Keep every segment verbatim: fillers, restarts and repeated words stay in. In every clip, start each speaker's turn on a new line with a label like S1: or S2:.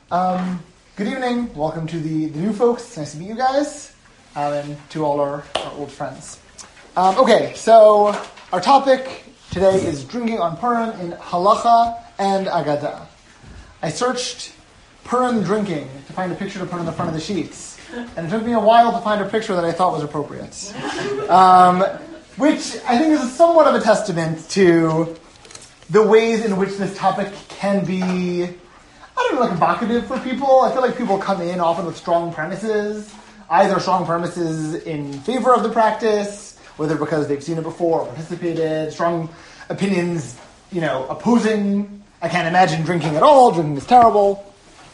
S1: Um, good evening. Welcome to the, the new folks. Nice to meet you guys. Um, and to all our, our old friends. Um, okay, so our topic today is drinking on Purim in Halacha and Agada. I searched Purim drinking to find a picture to put on the front of the sheets. And it took me a while to find a picture that I thought was appropriate. Um, which I think is somewhat of a testament to the ways in which this topic can be, I don't know, like evocative for people. I feel like people come in often with strong premises, either strong premises in favor of the practice, whether because they've seen it before or participated, strong opinions, you know, opposing, I can't imagine drinking at all, drinking is terrible.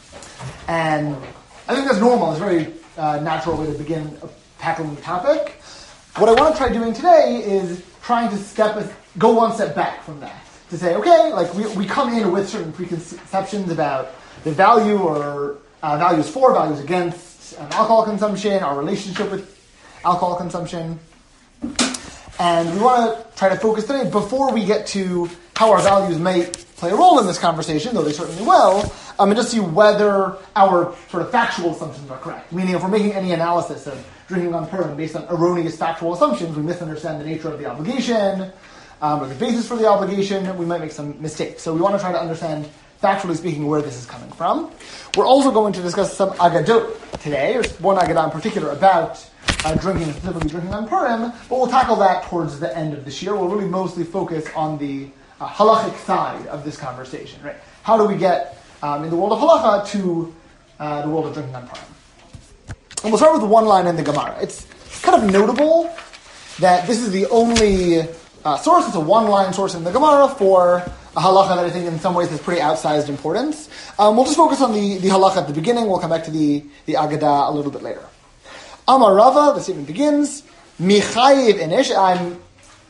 S1: And I think that's normal. It's a very uh, natural way to begin tackling the topic. What I want to try doing today is trying to step a, go one step back from that. To say, okay, like we, we come in with certain preconceptions about the value or uh, values for, values against um, alcohol consumption, our relationship with alcohol consumption. And we want to try to focus today, before we get to how our values may play a role in this conversation, though they certainly will, um, and just see whether our sort of factual assumptions are correct. Meaning, if we're making any analysis of drinking on Purim based on erroneous factual assumptions, we misunderstand the nature of the obligation, Um, or the basis for the obligation, we might make some mistakes. So we want to try to understand, factually speaking, where this is coming from. We're also going to discuss some agadot today, or one agadah in particular about uh, drinking, specifically drinking on Purim, but we'll tackle that towards the end of this year. We'll really mostly focus on the uh, halachic side of this conversation, right? How do we get um, in the world of halacha to uh, the world of drinking on Purim? And we'll start with one line in the Gemara. It's kind of notable that this is the only Uh, source. It's a one-line source in the Gemara for a halacha that I think in some ways has pretty outsized importance. Um, we'll just focus on the, the halacha at the beginning. We'll come back to the, the Agadah a little bit later. Amar Rava, the statement begins, Michayev inish, I'm,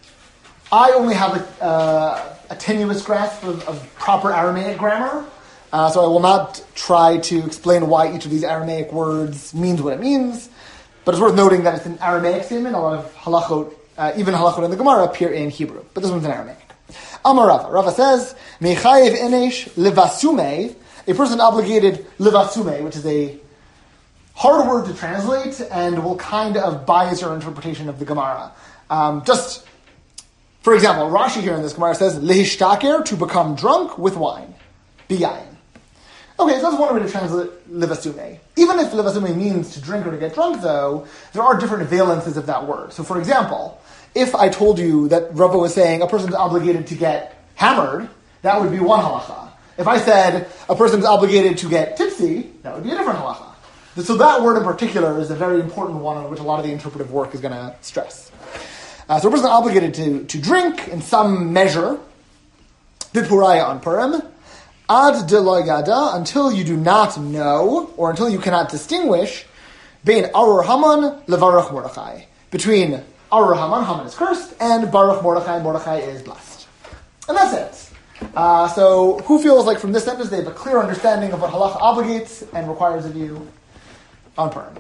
S1: I only have a, uh, a tenuous grasp of, of proper Aramaic grammar, uh, so I will not try to explain why each of these Aramaic words means what it means, but it's worth noting that it's an Aramaic statement. A lot of halachot, Uh, even halachot in the Gemara appear in Hebrew, but this one's in Aramaic. Amar Rava. Rava says, Mechayev enesh levasume, a person obligated levasume, which is a hard word to translate and will kind of bias your interpretation of the Gemara. Um, just, for example, Rashi here in this Gemara says, lehishtaker, to become drunk with wine. Biyayin. Okay, so that's one way to translate levasume. Even if levasume means to drink or to get drunk, though, there are different valences of that word. So, for example, if I told you that Rava was saying a person's obligated to get hammered, that would be one halacha. If I said a person's obligated to get tipsy, that would be a different halacha. So that word in particular is a very important one on which a lot of the interpretive work is going to stress. Uh, so a person obligated to, to drink in some measure, bipuraya on Purim, ad de lo yada, until you do not know, or until you cannot distinguish, bein arur haman levarach Mordechai, between arur haman, Haman is cursed, and baruch Mordechai, Mordechai is blessed. And that's it. Uh, so who feels like from this sentence they have a clear understanding of what halacha obligates and requires of you on Purim?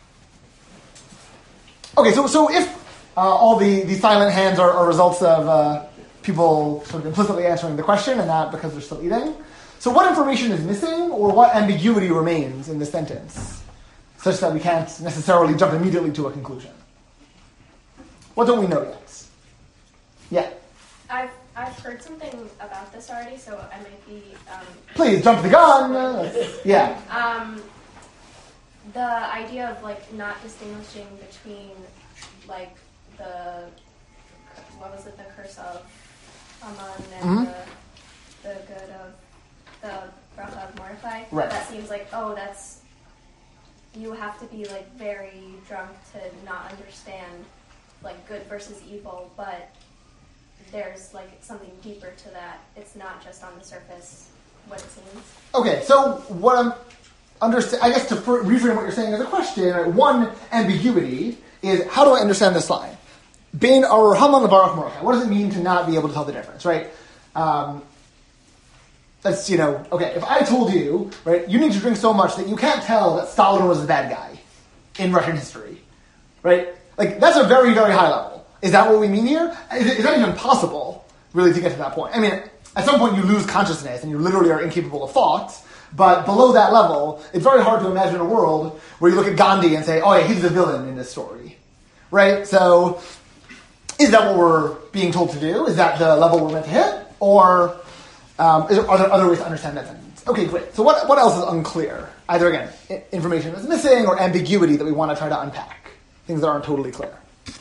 S1: Okay, so so if uh, all the, the silent hands are, are results of uh, people sort of implicitly answering the question and not because they're still eating, so what information is missing, or what ambiguity remains in this sentence, such that we can't necessarily jump immediately to a conclusion? What don't we know yet? Yeah?
S2: I've I've heard something about this already, so I might be... Um,
S1: Please, jump the gun! Yeah.
S2: Um, the idea of, like, not distinguishing between, like, the... What was it? The curse of Haman and mm-hmm. the, the good of... the bracha of Mordechai,
S1: right.
S2: That seems like, oh, that's, you have to be, like, very drunk to not understand, like, good versus evil, but there's, like, something deeper to that. It's not just on the surface what it seems. Okay, so what I'm, understand, I guess to reframe what you're saying as a question, right, one ambiguity is, how do I understand this line? Bein arur haman levarach Mordechai. What does it mean to not be able to tell the difference, right? Um, That's, you know, okay, if I told you, right, you need to drink so much that you can't tell that Stalin was the bad guy in Russian history, right? Like, that's a very, very high level. Is that what we mean here? Is, is that even possible, really, to get to that point? I mean, at some point you lose consciousness and you literally are incapable of thought,
S1: But below that level, it's very hard to imagine a world where you look at Gandhi and say, oh yeah, he's the villain in this story. Right? So, is that what we're being told to do? Is that the level we're meant to hit? Or um, is there, are there other ways to understand that sentence? Okay, great. So what, what else is unclear? Either, again, I- information that's missing or ambiguity that we want to try to unpack. Things that aren't totally clear.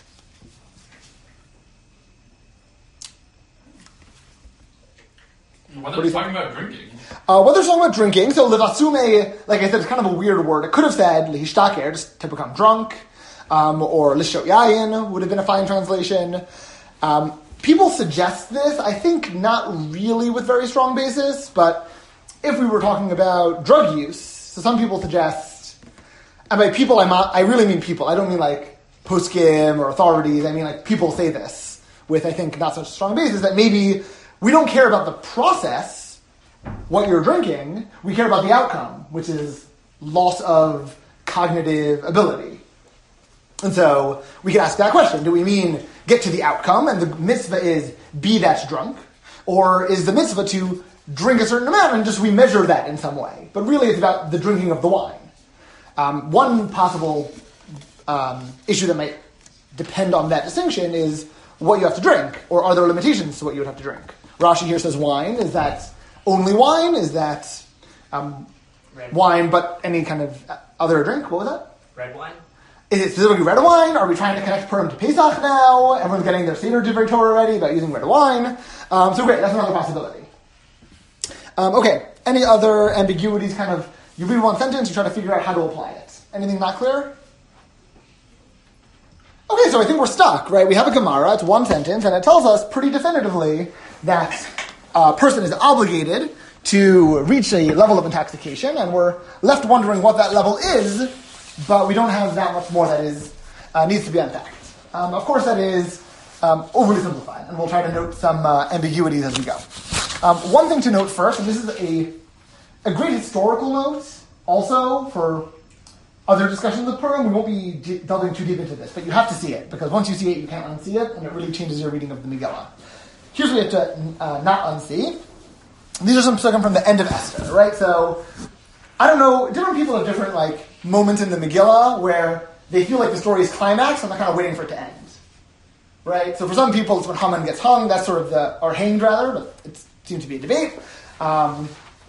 S3: What are they talking about drinking?
S1: Uh, what they're talking about drinking, so levasume, like I said, it's kind of a weird word. It could have said lihishtaker, just to become drunk, um, or lishot yayin would have been a fine translation. Um, people suggest this, I think not really with very strong basis, but if we were talking about drug use, so some people suggest, and by people I, I really mean people, I don't mean like poskim or authorities, I mean like people say this with, I think, not such a strong basis, that maybe we don't care about the process, what you're drinking, we care about the outcome, which is loss of cognitive ability. And so we can ask that question. Do we mean get to the outcome, and the mitzvah is be that drunk? Or is the mitzvah to drink a certain amount and just we measure that in some way? But really it's about the drinking of the wine. Um, one possible um, issue that might depend on that distinction is what you have to drink, or are there limitations to what you would have to drink? Rashi here says wine. Is that only wine? Is that um, wine, but any kind of other drink? What was that?
S4: Red wine?
S1: Is it specifically red wine? Are we trying to connect Purim to Pesach now? Everyone's getting their Seder Divrei Torah ready about using red wine. Um, so great, that's another possibility. Um, okay, any other ambiguities? Kind of, you read one sentence, you try to figure out how to apply it. Anything not clear? Okay, so I think we're stuck, right? We have a Gemara, it's one sentence, and it tells us pretty definitively that a person is obligated to reach a level of intoxication, and we're left wondering what that level is, but we don't have that much more that is uh, needs to be unpacked. Um, of course, that is um, overly simplified, and we'll try to note some uh, ambiguities as we go. Um, one thing to note first, and this is a, a great historical note, also for other discussions of Purim. We won't be d- delving too deep into this, but you have to see it, because once you see it, you can't unsee it, and it really changes your reading of the Megillah. Here's what you have to uh, not unsee. These are some psukim from the end of Esther, right? So, I don't know, different people have different, like, moments in the Megillah where they feel like the story is climaxed and they're kind of waiting for it to end. Right? So for some people, it's when Haman gets hung, that's sort of the, or hanged rather, but it seems to be a debate. Um,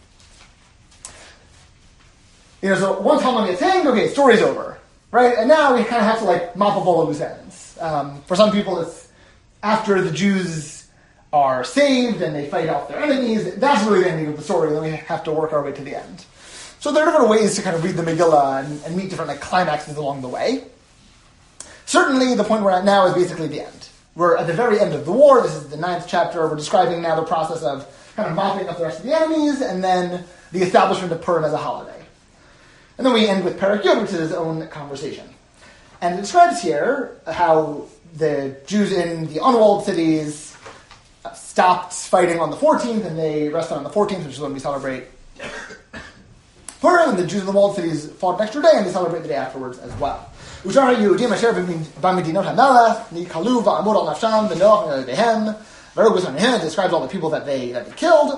S1: you know, so once Haman gets hanged, okay, story's over. Right? And now we kind of have to, like, mop up all the loose ends. Um, for some people, it's after the Jews are saved and they fight off their enemies, that's really the ending of the story, and then we have to work our way to the end. So there are different ways to kind of read the Megillah and, and meet different like climaxes along the way. Certainly, the point we're at now is basically the end. We're at the very end of the war. This is the ninth chapter. We're describing now the process of kind of mopping up the rest of the enemies, and then the establishment of Purim as a holiday. And then we end with Perek Yud, which is his own conversation. And it describes here how the Jews in the unwalled cities stopped fighting on the fourteenth, and they rested on the fourteenth, which is when we celebrate Purim, and the Jews in the walled cities fought an extra day, and they celebrate the day afterwards as well. Ushar Yehudim asher b'medinot hamelech nikalu va'amud al nafsham v'noach ve'hem. Verugus on him describes all the people that they that they killed.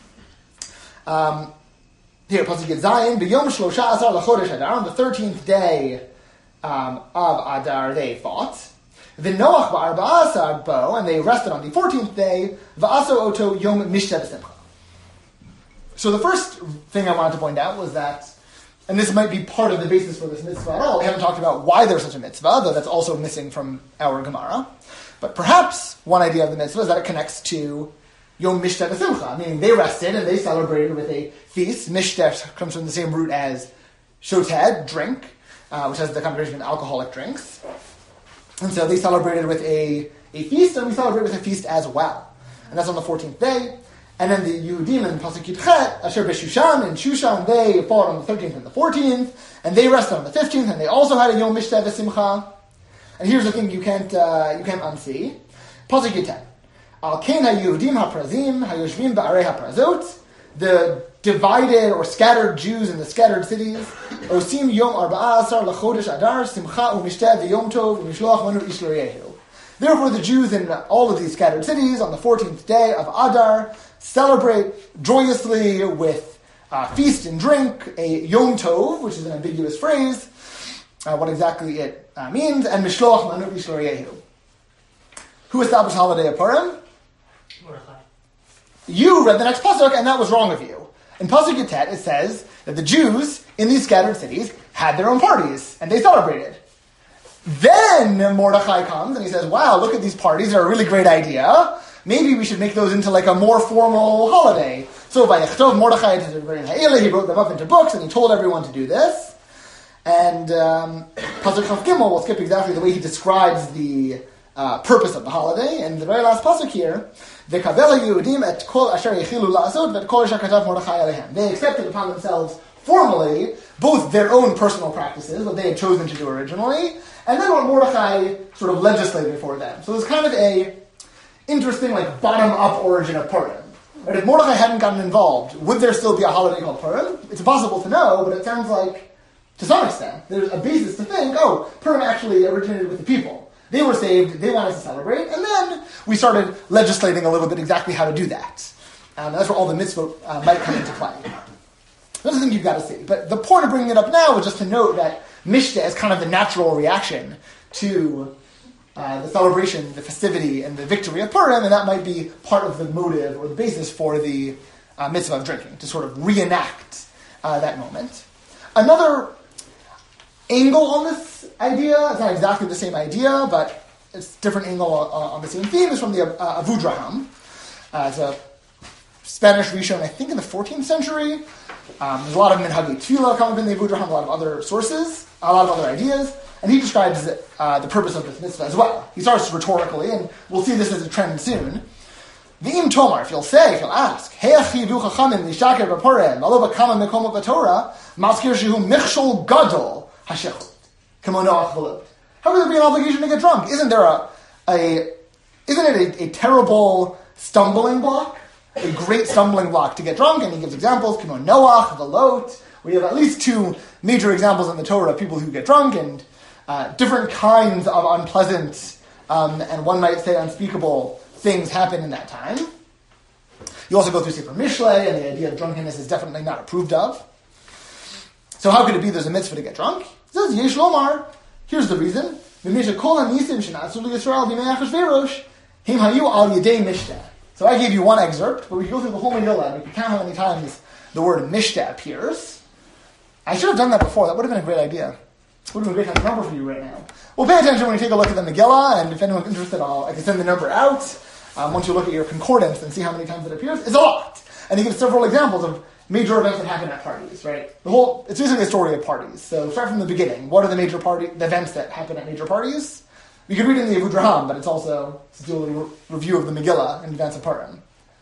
S1: Um, here, Pasuk Yud Zayin b'yom shlosha asar lachodesh Adar, on the thirteenth day um, of Adar they fought. V'noach ba'arba asar bo, and they rested on the fourteenth day. Va'aso oto yom mishta b'simcha. So the first thing I wanted to point out was that, and this might be part of the basis for this mitzvah at all, we haven't talked about why there's such a mitzvah, though that's also missing from our Gemara. But perhaps one idea of the mitzvah is that it connects to Yom Mishta B'Simcha, meaning they rested and they celebrated with a feast. Mishta comes from the same root as shoted, drink, uh, which has the connotation of alcoholic drinks. And so they celebrated with a, a feast, and we celebrate with a feast as well. And that's on the fourteenth day. And then the Yehudim in Pasuk Yud Chet, Asher B'Shushan, in Shushan, they fought on the thirteenth and the fourteenth, and they rested on the fifteenth, and they also had a Yom Mishta V'Simcha. And here's the thing you can't uh, you can't unsee. Pasuk Yud Ten. Al Kain HaYehudim HaPrazim HaYoshvim Ba'arei HaPrazot, the divided or scattered Jews in the scattered cities, Osim Yom Arba'a Asar L'Chodesh Adar Simcha U'Mishteh V'Yom Tov U'Mishloach Manu Ish L'Yehu. Therefore, the Jews in all of these scattered cities on the fourteenth day of Adar celebrate joyously with uh, feast and drink, a Yom Tov, which is an ambiguous phrase, uh, what exactly it uh, means, and Mishloach Manut Yishlo Yehu. Who established holiday of Purim?
S3: Mordechai.
S1: You read the next pasuk, and that was wrong of you. In pasuk Yutet, it says that the Jews in these scattered cities had their own parties, and they celebrated. Then Mordechai comes, and he says, wow, look at these parties, they're a really great idea. Maybe we should make those into like a more formal holiday. So by Yechtov Mordechai, he wrote them up into books, and he told everyone to do this. And um, pasuk Chav Gimel will skip exactly the way he describes the Uh, purpose of the holiday, and the very last pasuk here, "V'kavel Yehudim et kol asher yechilu la'asot v'et kol asher katav Mordechai alehem." They accepted upon themselves formally both their own personal practices, what they had chosen to do originally, and then what Mordechai sort of legislated for them. So there's kind of a interesting, like bottom-up origin of Purim. Right? If Mordechai hadn't gotten involved, would there still be a holiday called Purim? It's impossible to know, but it sounds like, to some extent, there's a basis to think, oh, Purim actually originated with the people. They were saved, they wanted to celebrate, and then we started legislating a little bit exactly how to do that. Um, that's where all the mitzvot uh, might come into play. That's the thing you've got to see. But the point of bringing it up now is just to note that Mishteh is kind of the natural reaction to uh, the celebration, the festivity, and the victory of Purim, and that might be part of the motive or the basis for the uh, mitzvah of drinking, to sort of reenact uh, that moment. Another angle on this idea, it's not exactly the same idea, but it's a different angle on, on the same theme, is from the uh, Avudraham. Uh, it's a Spanish Rishon, I think in the fourteenth century. Um, there's a lot of Minhagi Tefillah come up in the Avudraham, a lot of other sources, a lot of other ideas, and he describes uh, the purpose of this mitzvah as well. He starts rhetorically, and we'll see this as a trend soon. V'im tomar, if you'll say, if you'll ask, He'achi vu chachamim lishaker b'Purim, alo b'kama mekomot b'Torah, maskir shehu michshol gadol hashechut. How could there be an obligation to get drunk? Isn't there a, a isn't it a, a terrible stumbling block? A great stumbling block to get drunk, and he gives examples, Kimo Noach, the Lot. We have at least two major examples in the Torah of people who get drunk, and uh, different kinds of unpleasant, um, and one might say unspeakable things happen in that time. You also go through Sefer Mishlei, and the idea of drunkenness is definitely not approved of. So how could it be there's a mitzvah to get drunk? It says, Yesh Lomar. Here's the reason. So I gave you one excerpt, but we can go through the whole Megillah, and we can count how many times the word Mishteh appears. I should have done that before. That would have been a great idea. It would have been a great time number for you right now. Well, pay attention when you take a look at the Megillah, and if anyone's interested, I'll, I can send the number out. Um, once you look at your concordance and see how many times it appears, it's a lot. And he gives several examples of major events that happen at parties, right? The whole, it's basically a story of parties. So start from the beginning. What are the major party, the events that happen at major parties? You can read it in the Avudraham, but it's also it's a re- review of the Megillah in advance of Purim.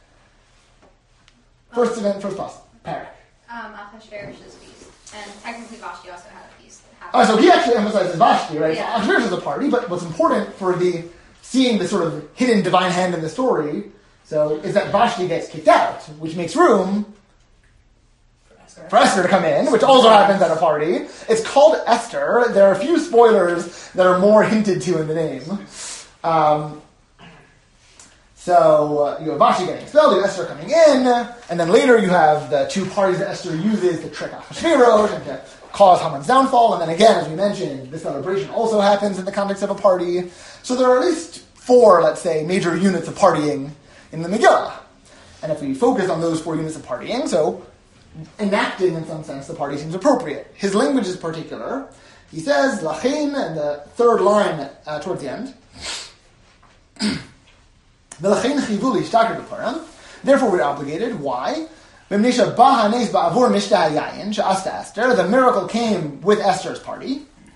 S1: First um, event, first class, Parak.
S4: Um, Achashverosh's feast. And technically Vashti also had a feast.
S1: Oh, so he actually emphasizes Vashti, right?
S4: Yeah.
S1: So Achashverosh is a party, but what's important for the, seeing the sort of hidden divine hand in the story, so is that Vashti gets kicked out, which makes room for Esther to come in, which also happens at a party. It's called Esther. There are a few spoilers that are more hinted to in the name. Um, so uh, you have Vashti getting expelled, you have Esther coming in, and then later you have the two parties that Esther uses to trick Ahasuerus and to cause Haman's downfall. And then again, as we mentioned, this celebration also happens in the context of a party. So there are at least four, let's say, major units of partying in the Megillah. And if we focus on those four units of partying, so enacting, in some sense, the party seems appropriate. His language is particular. He says, Lachein, and the third line uh, towards the end, therefore we're obligated. Why? The miracle came with Esther's party.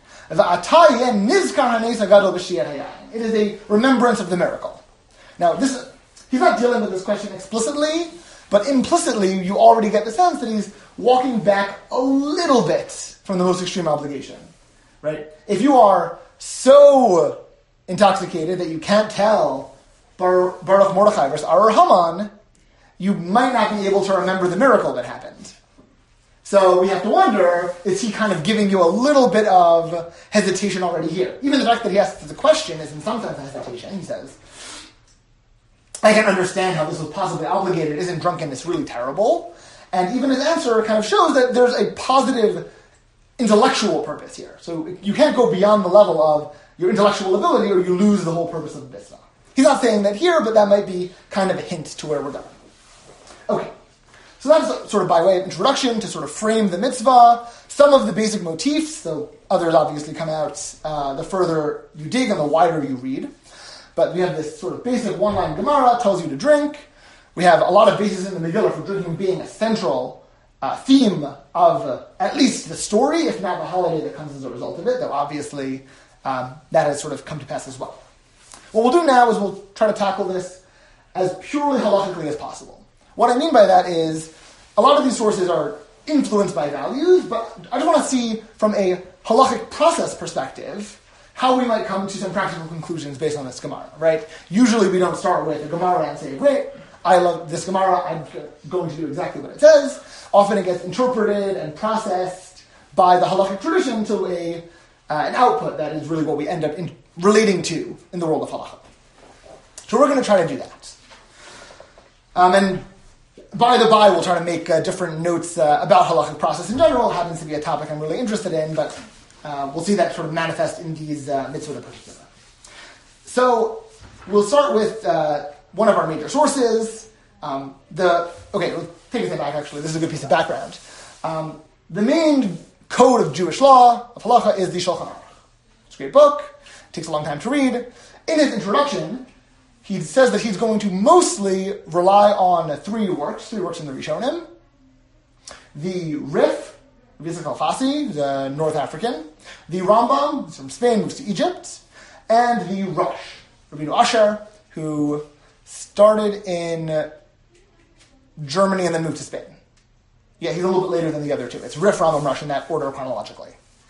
S1: It is a remembrance of the miracle. Now, this he's not dealing with this question explicitly, but implicitly, you already get the sense that he's walking back a little bit from the most extreme obligation, right? If you are so intoxicated that you can't tell Bar- Baruch Mordechai versus Arur Haman, you might not be able to remember the miracle that happened. So we have to wonder, is he kind of giving you a little bit of hesitation already here? Even the fact that he asks the question is in some sense a hesitation. He says, I can understand how this was possibly obligated. Isn't drunkenness really terrible? And even his answer kind of shows that there's a positive intellectual purpose here. So you can't go beyond the level of your intellectual ability or you lose the whole purpose of the mitzvah. He's not saying that here, but that might be kind of a hint to where we're going. Okay. So that's sort of by way of introduction to sort of frame the mitzvah. Some of the basic motifs, so others obviously come out uh, the further you dig and the wider you read. But we have this sort of basic one-line Gemara, tells you to drink. We have a lot of bases in the Megillah for drinking being a central uh, theme of uh, at least the story, if not the holiday that comes as a result of it, though obviously um, that has sort of come to pass as well. What we'll do now is we'll try to tackle this as purely halachically as possible. What I mean by that is a lot of these sources are influenced by values, but I just want to see from a halachic process perspective how we might come to some practical conclusions based on this Gemara, right? Usually we don't start with a Gemara and say, great, I love this Gemara, I'm going to do exactly what it says. Often it gets interpreted and processed by the halachic tradition to a uh, an output that is really what we end up in, relating to in the world of halacha. So we're going to try to do that. Um, and by the by, we'll try to make uh, different notes uh, about halachic process in general. It happens to be a topic I'm really interested in, but uh, we'll see that sort of manifest in these uh, mitzvot in particular. So we'll start with uh, one of our major sources. Um, the okay, we'll take a step back. Actually, this is a good piece of background. Um, the main code of Jewish law of halacha is the Shulchan Aruch. It's a great book. It takes a long time to read. In his introduction, he says that he's going to mostly rely on three works, three works in the Rishonim. The Rif, Yitzchak Alfasi, the North African. The Rambam, who's from Spain, moves to Egypt. And the Rosh, Rabbeinu Asher, who started in Germany and then moved to Spain. Yeah, he's a little bit later than the other two. It's Rif, Rambam, Rosh in that order chronologically.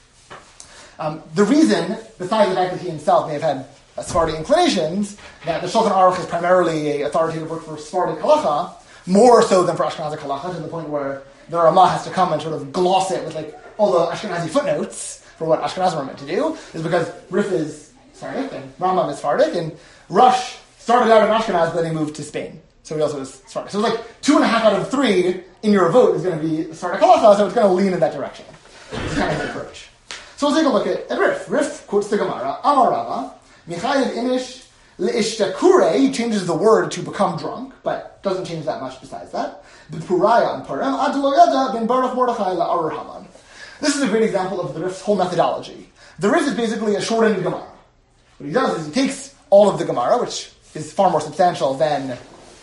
S1: Um, the reason, besides the fact that he himself may have had Sephardi inclinations, that the Shulchan Aruch is primarily an authoritative work for Sephardic halacha, more so than for Ashkenazic halacha, to the point where the Ramah has to come and sort of gloss it with like all the Ashkenazi footnotes for what Ashkenazim are meant to do, is because Rif is Sephardic and Rambam is Sephardic, and Rosh started out in Ashkenaz, but then he moved to Spain. So he also is Sephardic. So it's like two and a half out of three in your vote is going to be Sephardic halacha, so it's going to lean in that direction. It's kind of the approach. So we'll take a look at, at Rif. Rif quotes the Gemara, Amar Rava, Michayev inish leishtakure, he changes the word to become drunk, but doesn't change that much besides that. B'puraya and Purim, ad lo yada ben Baruch Mordechai la'arur Haman. This is a great example of the Rif's whole methodology. The Rif is basically a shortened Gemara. What he does is he takes all of the Gemara, which is far more substantial than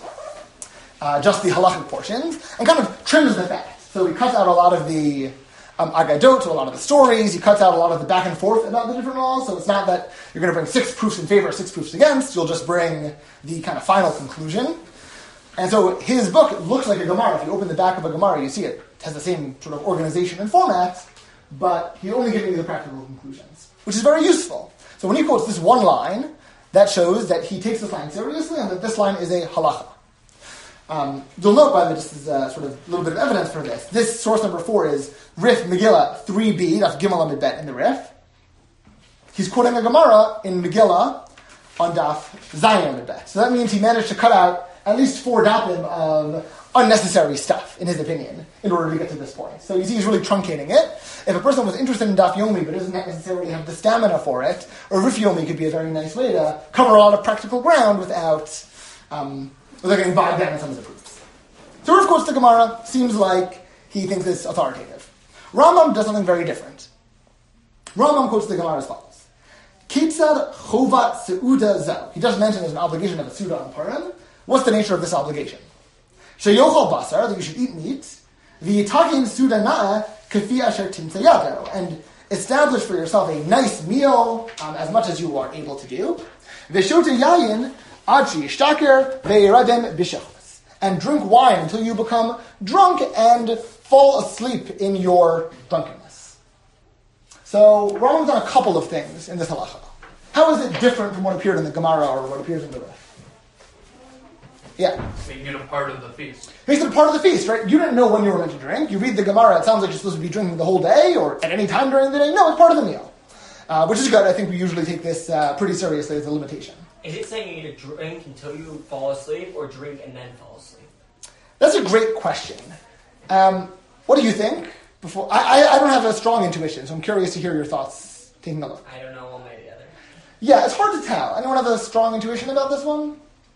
S1: uh, just the halachic portions, and kind of trims the fat. So he cuts out a lot of the Um, Agadot, so a lot of the stories. He cuts out a lot of the back and forth about the different laws. So it's not that you're going to bring six proofs in favor, six proofs against. You'll just bring the kind of final conclusion. And so his book looks like a Gemara. If you open the back of a Gemara, you see it. It has the same sort of organization and format, but he's only giving you the practical conclusions, which is very useful. So when he quotes this one line, that shows that he takes this line seriously and that this line is a halacha. Um, you'll note, by the way, this is uh, sort of a little bit of evidence for this. This source number four is Rif Megillah three b, that's Gimel Amid Bet in the Rif. He's quoting a Gemara in Megillah on Daf Zayin Amid Bet. So that means he managed to cut out at least four dapim of unnecessary stuff, in his opinion, in order to get to this point. So you see he's really truncating it. If a person was interested in Daf Yomi but doesn't necessarily have the stamina for it, or Rif Yomi could be a very nice way to cover a lot of practical ground without... Um, without getting bogged down in some of the proofs. So Rif quotes the Gemara, seems like he thinks it's authoritative. Rambam does something very different. Rambam quotes the Gemara as follows. Kitzad chovat seuda zel. He just mentioned there's an obligation of a seuda on Purim. What's the nature of this obligation? Sheyochal basar, that you should eat meat. V'yitakin seuda na'a kafi asher timtzayado. And establish for yourself a nice meal, um, as much as you are able to do. V'shota yayin, and drink wine until you become drunk and fall asleep in your drunkenness. So Rambam's done a couple of things in this halacha. How is it different from what appeared in the Gemara or what appears in the Rif? Yeah.
S3: Making it a part of the feast.
S1: Makes it a part of the feast, right? You didn't know when you were meant to drink. You read the Gemara, it sounds like you're supposed to be drinking the whole day or at any time during the day. No, it's part of the meal. Uh, which is good. I think we usually take this uh, pretty seriously as a limitation.
S5: Is it saying you need to drink until you fall asleep, or drink and then fall asleep?
S1: That's a great question. Um, what do you think? Before I, I, I don't have a strong intuition, so I'm curious to hear your thoughts. Taking a look.
S5: I don't know one way or the other.
S1: Yeah, it's hard to tell. Anyone have a strong intuition about this one?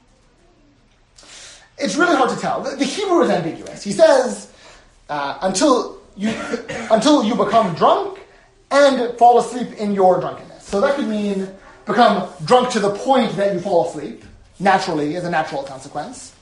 S1: It's really hard to tell. The, the Hebrew is ambiguous. He says, uh, until you until you become drunk and fall asleep in your drunkenness. So that could mean become drunk to the point that you fall asleep, naturally, as a natural consequence.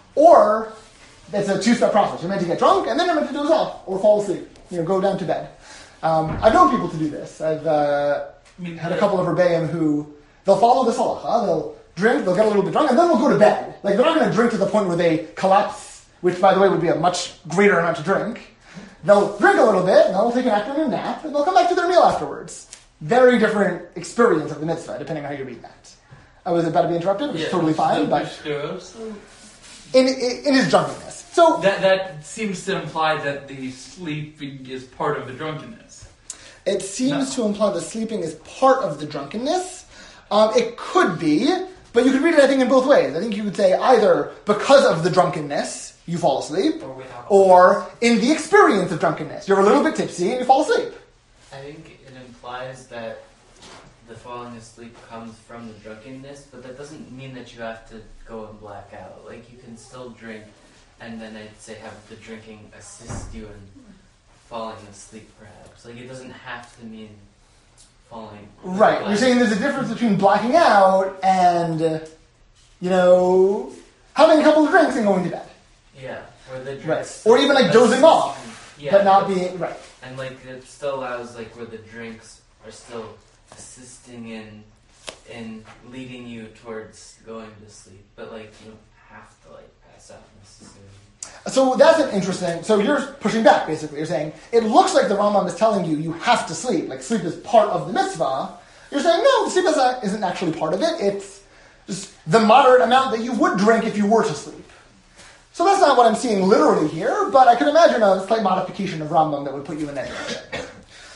S1: Or it's a two-step process. You're meant to get drunk, and then you're meant to doze off, or fall asleep. You know, go down to bed. Um, I've known people to do this. I've uh, had a couple of Rebbeim who, they'll follow this halacha, they'll drink, they'll get a little bit drunk, and then they'll go to bed. Like, they're not going to drink to the point where they collapse, which, by the way, would be a much greater amount to drink. They'll drink a little bit, and they'll take an afternoon nap, and they'll come back to their meal afterwards. Very different experience of the mitzvah, depending on how you read that. I was about to be interrupted, which
S3: yeah,
S1: is totally fine, but
S3: in,
S1: in, in his drunkenness. So
S3: that that seems to imply that the sleeping is part of the drunkenness.
S1: it seems
S3: No.
S1: to imply that sleeping is part of the drunkenness. Um, it could be, but you could read it, I think, in both ways. I think you could say either because of the drunkenness, you fall asleep,
S5: Or without.
S1: or in the experience of drunkenness, you're a little bit tipsy and you fall asleep.
S6: I think it implies that the falling asleep comes from the drunkenness, but that doesn't mean that you have to go and black out. Like, you can still drink, and then I'd say have the drinking assist you in falling asleep, perhaps. Like, it doesn't have to mean falling.
S1: Right. You're saying there's a difference between blacking out and, uh, you know, having a couple of drinks and going to bed.
S6: Yeah, or the drinks.
S1: Right. Or even, like, dozing
S6: assist
S1: off,
S6: you- yeah,
S1: but not being, right.
S6: And, like, it still allows, like, where the drinks are still assisting in in leading you towards going to sleep, but, like, you don't have to, like, pass out necessarily.
S1: So that's an interesting, so you're pushing back, basically. You're saying, it looks like the Rambam is telling you you have to sleep, like sleep is part of the mitzvah. You're saying, no, sleep isn't, isn't actually part of it. It's just the moderate amount that you would drink if you were to sleep. So that's not what I'm seeing literally here, but I could imagine a slight modification of Rambam that would put you in that direction.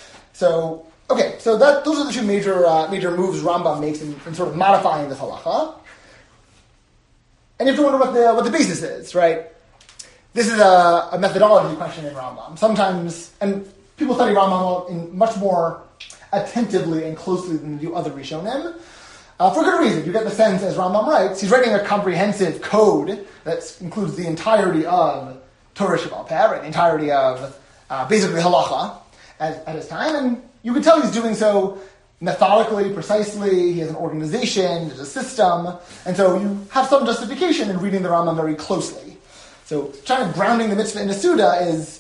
S1: So, okay, so that those are the two major uh, major moves Rambam makes in, in sort of modifying the halacha. And you have to wonder what the what the basis is, right? This is a, a methodology question in Rambam. Sometimes, and people study Rambam in much more attentively and closely than they do other Rishonim. Uh, for good reason. You get the sense, as Rambam writes, he's writing a comprehensive code that includes the entirety of Torah Sheba'al Peh, right? The entirety of uh, basically halacha at, at his time. And you can tell he's doing so methodically, precisely. He has an organization, there's a system. And so you have some justification in reading the Rambam very closely. So trying to grounding the mitzvah in a Suda is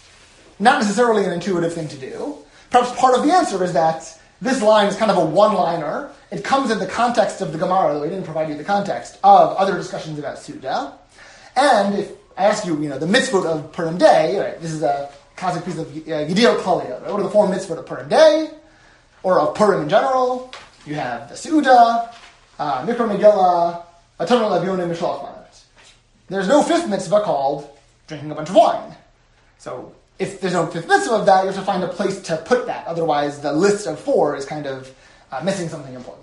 S1: not necessarily an intuitive thing to do. Perhaps part of the answer is that this line is kind of a one-liner. It comes in the context of the Gemara, though we didn't provide you the context, of other discussions about Suda. And if I ask you, you know, the mitzvot of Purim Day, right, this is a classic piece of uh, Yediyot Klaliyot, right? What are the four mitzvot of Purim Day, or of Purim in general? You have the Suda, uh, Mikra Megillah, Atonal Avionim, Mishlach Manot. There's no fifth mitzvah called drinking a bunch of wine. So if there's no fifth mitzvah of that, you have to find a place to put that. Otherwise, the list of four is kind of uh, missing something important.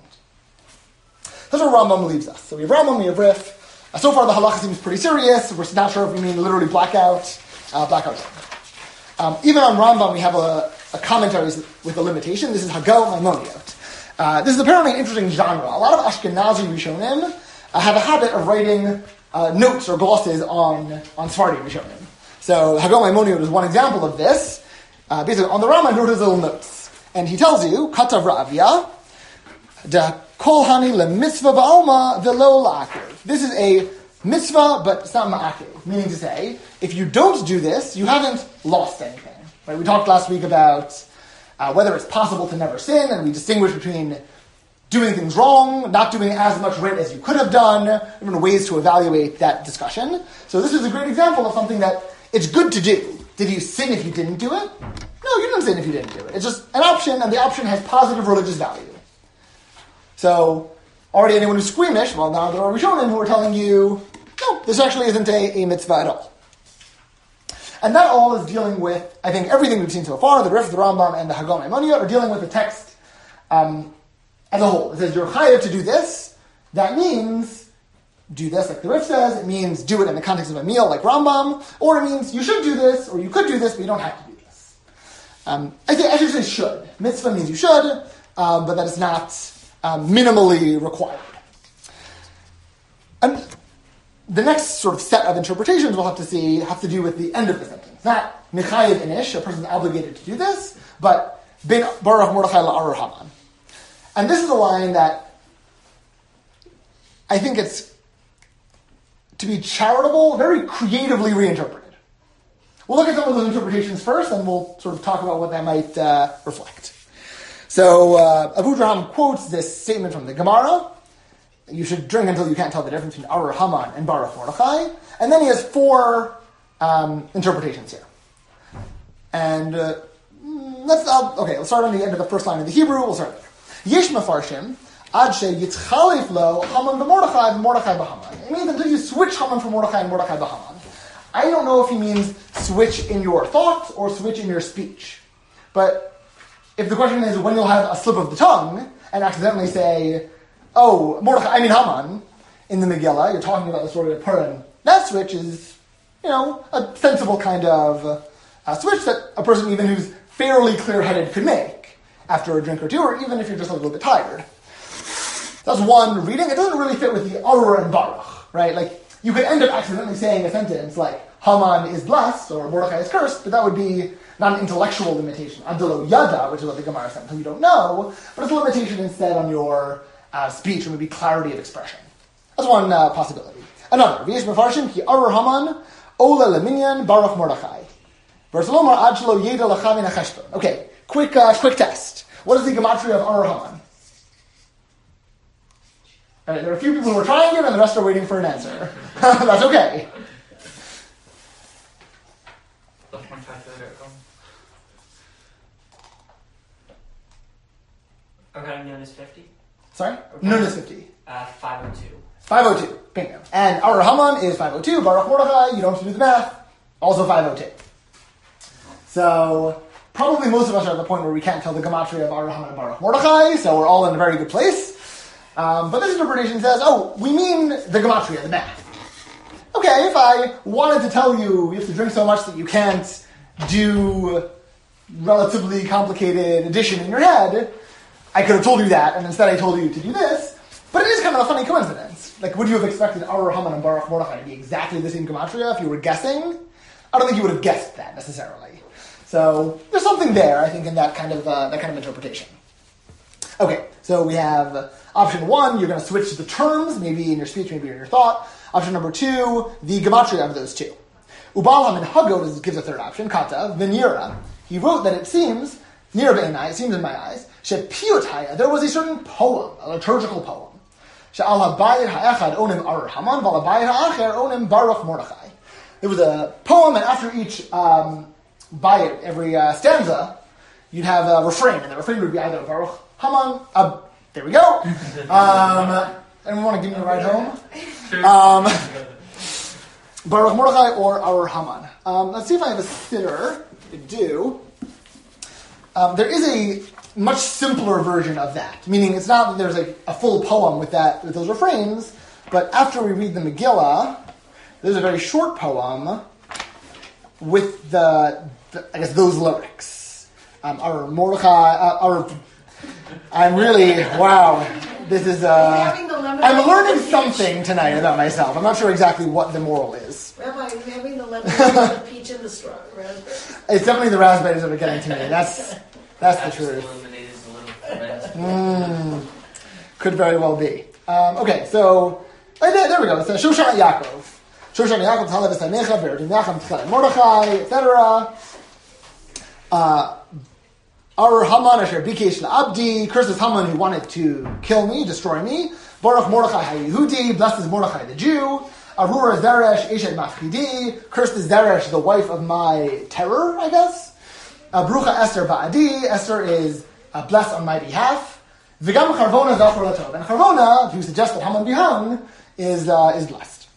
S1: That's where Rambam leaves us. So we have Rambam, we have Rif. Uh, so far, the halacha seems pretty serious. We're not sure if we mean literally blackout, uh, blackout. Um, even on Rambam, we have a, a commentary with a limitation. This is Hago Maimoniot. Uh, this is apparently an interesting genre. A lot of Ashkenazi Rishonim uh, have a habit of writing uh, notes or glosses on, on Sephardi Rishonim. So Hago Maimoniot is one example of this. Uh, basically, on the Rambam, he wrote his little notes. And he tells you, Katav Ravya, da kol hani le mitzvah ba'alma velo la'akiv. This is a mitzvah, but it's not ma'akiv. Meaning to say, if you don't do this, you haven't lost anything. Right? We talked last week about uh, whether it's possible to never sin, and we distinguish between doing things wrong, not doing as much right as you could have done, different ways to evaluate that discussion. So this is a great example of something that it's good to do. Did you sin if you didn't do it? No, you didn't sin if you didn't do it. It's just an option, and the option has positive religious value. So, already anyone who's squeamish, well, now there are Rishonim who are telling you, no, this actually isn't a, a mitzvah at all. And that all is dealing with, I think, everything we've seen so far, the Rif, the Rambam, and the Hago Maimoniot are dealing with the text um, as a whole. It says, you're chayav to do this. That means do this, like the Rif says. It means do it in the context of a meal, like Rambam. Or it means you should do this, or you could do this, but you don't have to do this. Um, I, think, I should say should. Mitzvah means you should, um, but that is not um, minimally required. And the next sort of set of interpretations we'll have to see have to do with the end of the sentence. Not Mechayev Inish, a person is obligated to do this, but Bin Baruch Mordechai La'arur Haman. And this is a line that I think it's, to be charitable, very creatively reinterpreted. We'll look at some of those interpretations first, and we'll sort of talk about what that might uh, reflect. So uh, Abu Draham quotes this statement from the Gemara. You should drink until you can't tell the difference between Arur Haman and Baruch Mordechai. And then he has four um, interpretations here. And uh, let's, uh, okay, let's start on the end of the first line of the Hebrew. We'll start there. Yesh mefarshim ad she yitzchalif lo Haman b'Mordechai b'Mordechai b'Haman. It means until you switch Haman from Mordechai and Mordechai b'Haman. I don't know if he means switch in your thoughts or switch in your speech. But if the question is when you'll have a slip of the tongue and accidentally say, oh, Mordechai, I mean Haman, in the Megillah, you're talking about the story of Purim. That switch is, you know, a sensible kind of uh, switch that a person even who's fairly clear-headed could make after a drink or two, or even if you're just a little bit tired. That's one reading. It doesn't really fit with the Arur and Baruch, right? Like, you could end up accidentally saying a sentence like, Haman is blessed, or Mordechai is cursed, but that would be not an intellectual limitation. Adelo yada, which is what the Gemara said, until you don't know, but it's a limitation instead on your Uh, speech, or maybe clarity of expression. That's one uh, possibility. Another, V'yesh mefarshim ki Arur Haman ola leminyan Baruch Mordechai. Verse Lomar ad shelo yeda l'chavin ha'cheshbon. Okay, quick, uh, quick test. What is the gematria of Arur Haman? All right, there are a few people who are trying it, and the rest are waiting for an answer. That's okay.
S3: That's my calculator.
S5: Okay, known as fifty.
S1: Sorry?
S5: Okay.
S1: Nun is fifty.
S5: Uh, five oh two.
S1: five oh two. Bingo. And Arur Haman is five oh two. Baruch Mordechai, you don't have to do the math. Also five oh two. So, probably most of us are at the point where we can't tell the gematria of Arur Haman and Baruch Mordechai, so we're all in a very good place. Um, but this interpretation says, oh, we mean the gematria, the math. Okay, if I wanted to tell you you have to drink so much that you can't do relatively complicated addition in your head, I could have told you that, and instead I told you to do this. But it is kind of a funny coincidence. Like, would you have expected Arur Haman and Baruch Mordechai to be exactly the same gematria if you were guessing? I don't think you would have guessed that necessarily. So there's something there, I think, in that kind of uh, that kind of interpretation. Okay, so we have option one. You're going to switch the terms, maybe in your speech, maybe in your thought. Option number two, the gematria of those two. Ubal Haman Hagod gives a third option. Kata Venira. He wrote that it seems near Beinai, it seems in my eyes. Shepiyotaya, there was a certain poem, a liturgical poem. She'al habayit ha'echad onim Arur Haman, v'al habayit ha'acher onim Baruch Mordechai. There was a poem, and after each um, bayit, every uh, stanza, you'd have a refrain, and the refrain would be either Baruch Haman, uh, there we go. Um, anyone want to give me a ride home? Um, Baruch Mordechai or Arur Haman. Um, let's see if I have a sitter. I do. Um, there is a much simpler version of that, meaning it's not that there's a, a full poem with that with those refrains, but after we read the Megillah, there's a very short poem with the, the I guess those lyrics. Um, our Mordechai, uh, our I'm really wow. This is uh, I'm learning something tonight about myself. I'm not sure exactly what the moral is.
S7: Rabbi, you're having the lemonade, the peach, and the straw raspberry.
S1: It's definitely the raspberries that are getting to me. That's that's the truth.
S6: Lemonade is a little fermented.
S1: Mm, could very well be. Um, okay, so oh, there, there we go. It's uh, Shoshan Yaakov. Shoshan Yaakov, Talav Esamecha, Beredim Yacham, Tchel Mordechai, et cetera. Uh, Arur Haman Asher Bikesh LaAbdi, curses Haman who wanted to kill me, destroy me. Baruch Mordechai HaYehudi, blessed is Mordechai the Jew. Arura Zeresh Eshet Mafchidi, cursed is Zeresh, the wife of my terror, I guess. Uh, Brucha Esther Ba'adi, Esther is uh, blessed on my behalf. V'gam Charvona Zachor Latov, and Charvona, who suggests that Haman be hung, is uh, is blessed.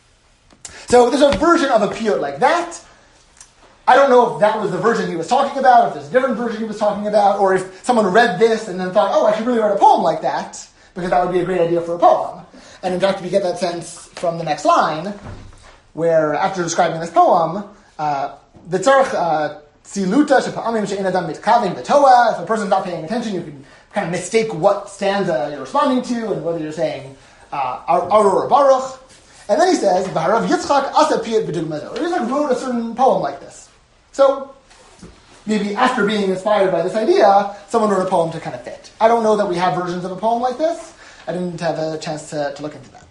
S1: So there's a version of a piyut like that. I don't know if that was the version he was talking about, if there's a different version he was talking about, or if someone read this and then thought, oh, I should really write a poem like that. because that would be a great idea for a poem. And in fact, we get that sense from the next line, where after describing this poem, v'tzarech tziluta shepa'amim she'en adam mitkavin b'toa. If a person's not paying attention, you can kind of mistake what stanza you're responding to and whether you're saying uh, Arur or Baruch. And then he says, B'harav Yitzchak asa piyat b'dugmazo. Yitzchak wrote a certain poem like this. So, maybe after being inspired by this idea, someone wrote a poem to kind of fit. I don't know that we have versions of a poem like this. I didn't have a chance to, to look into that.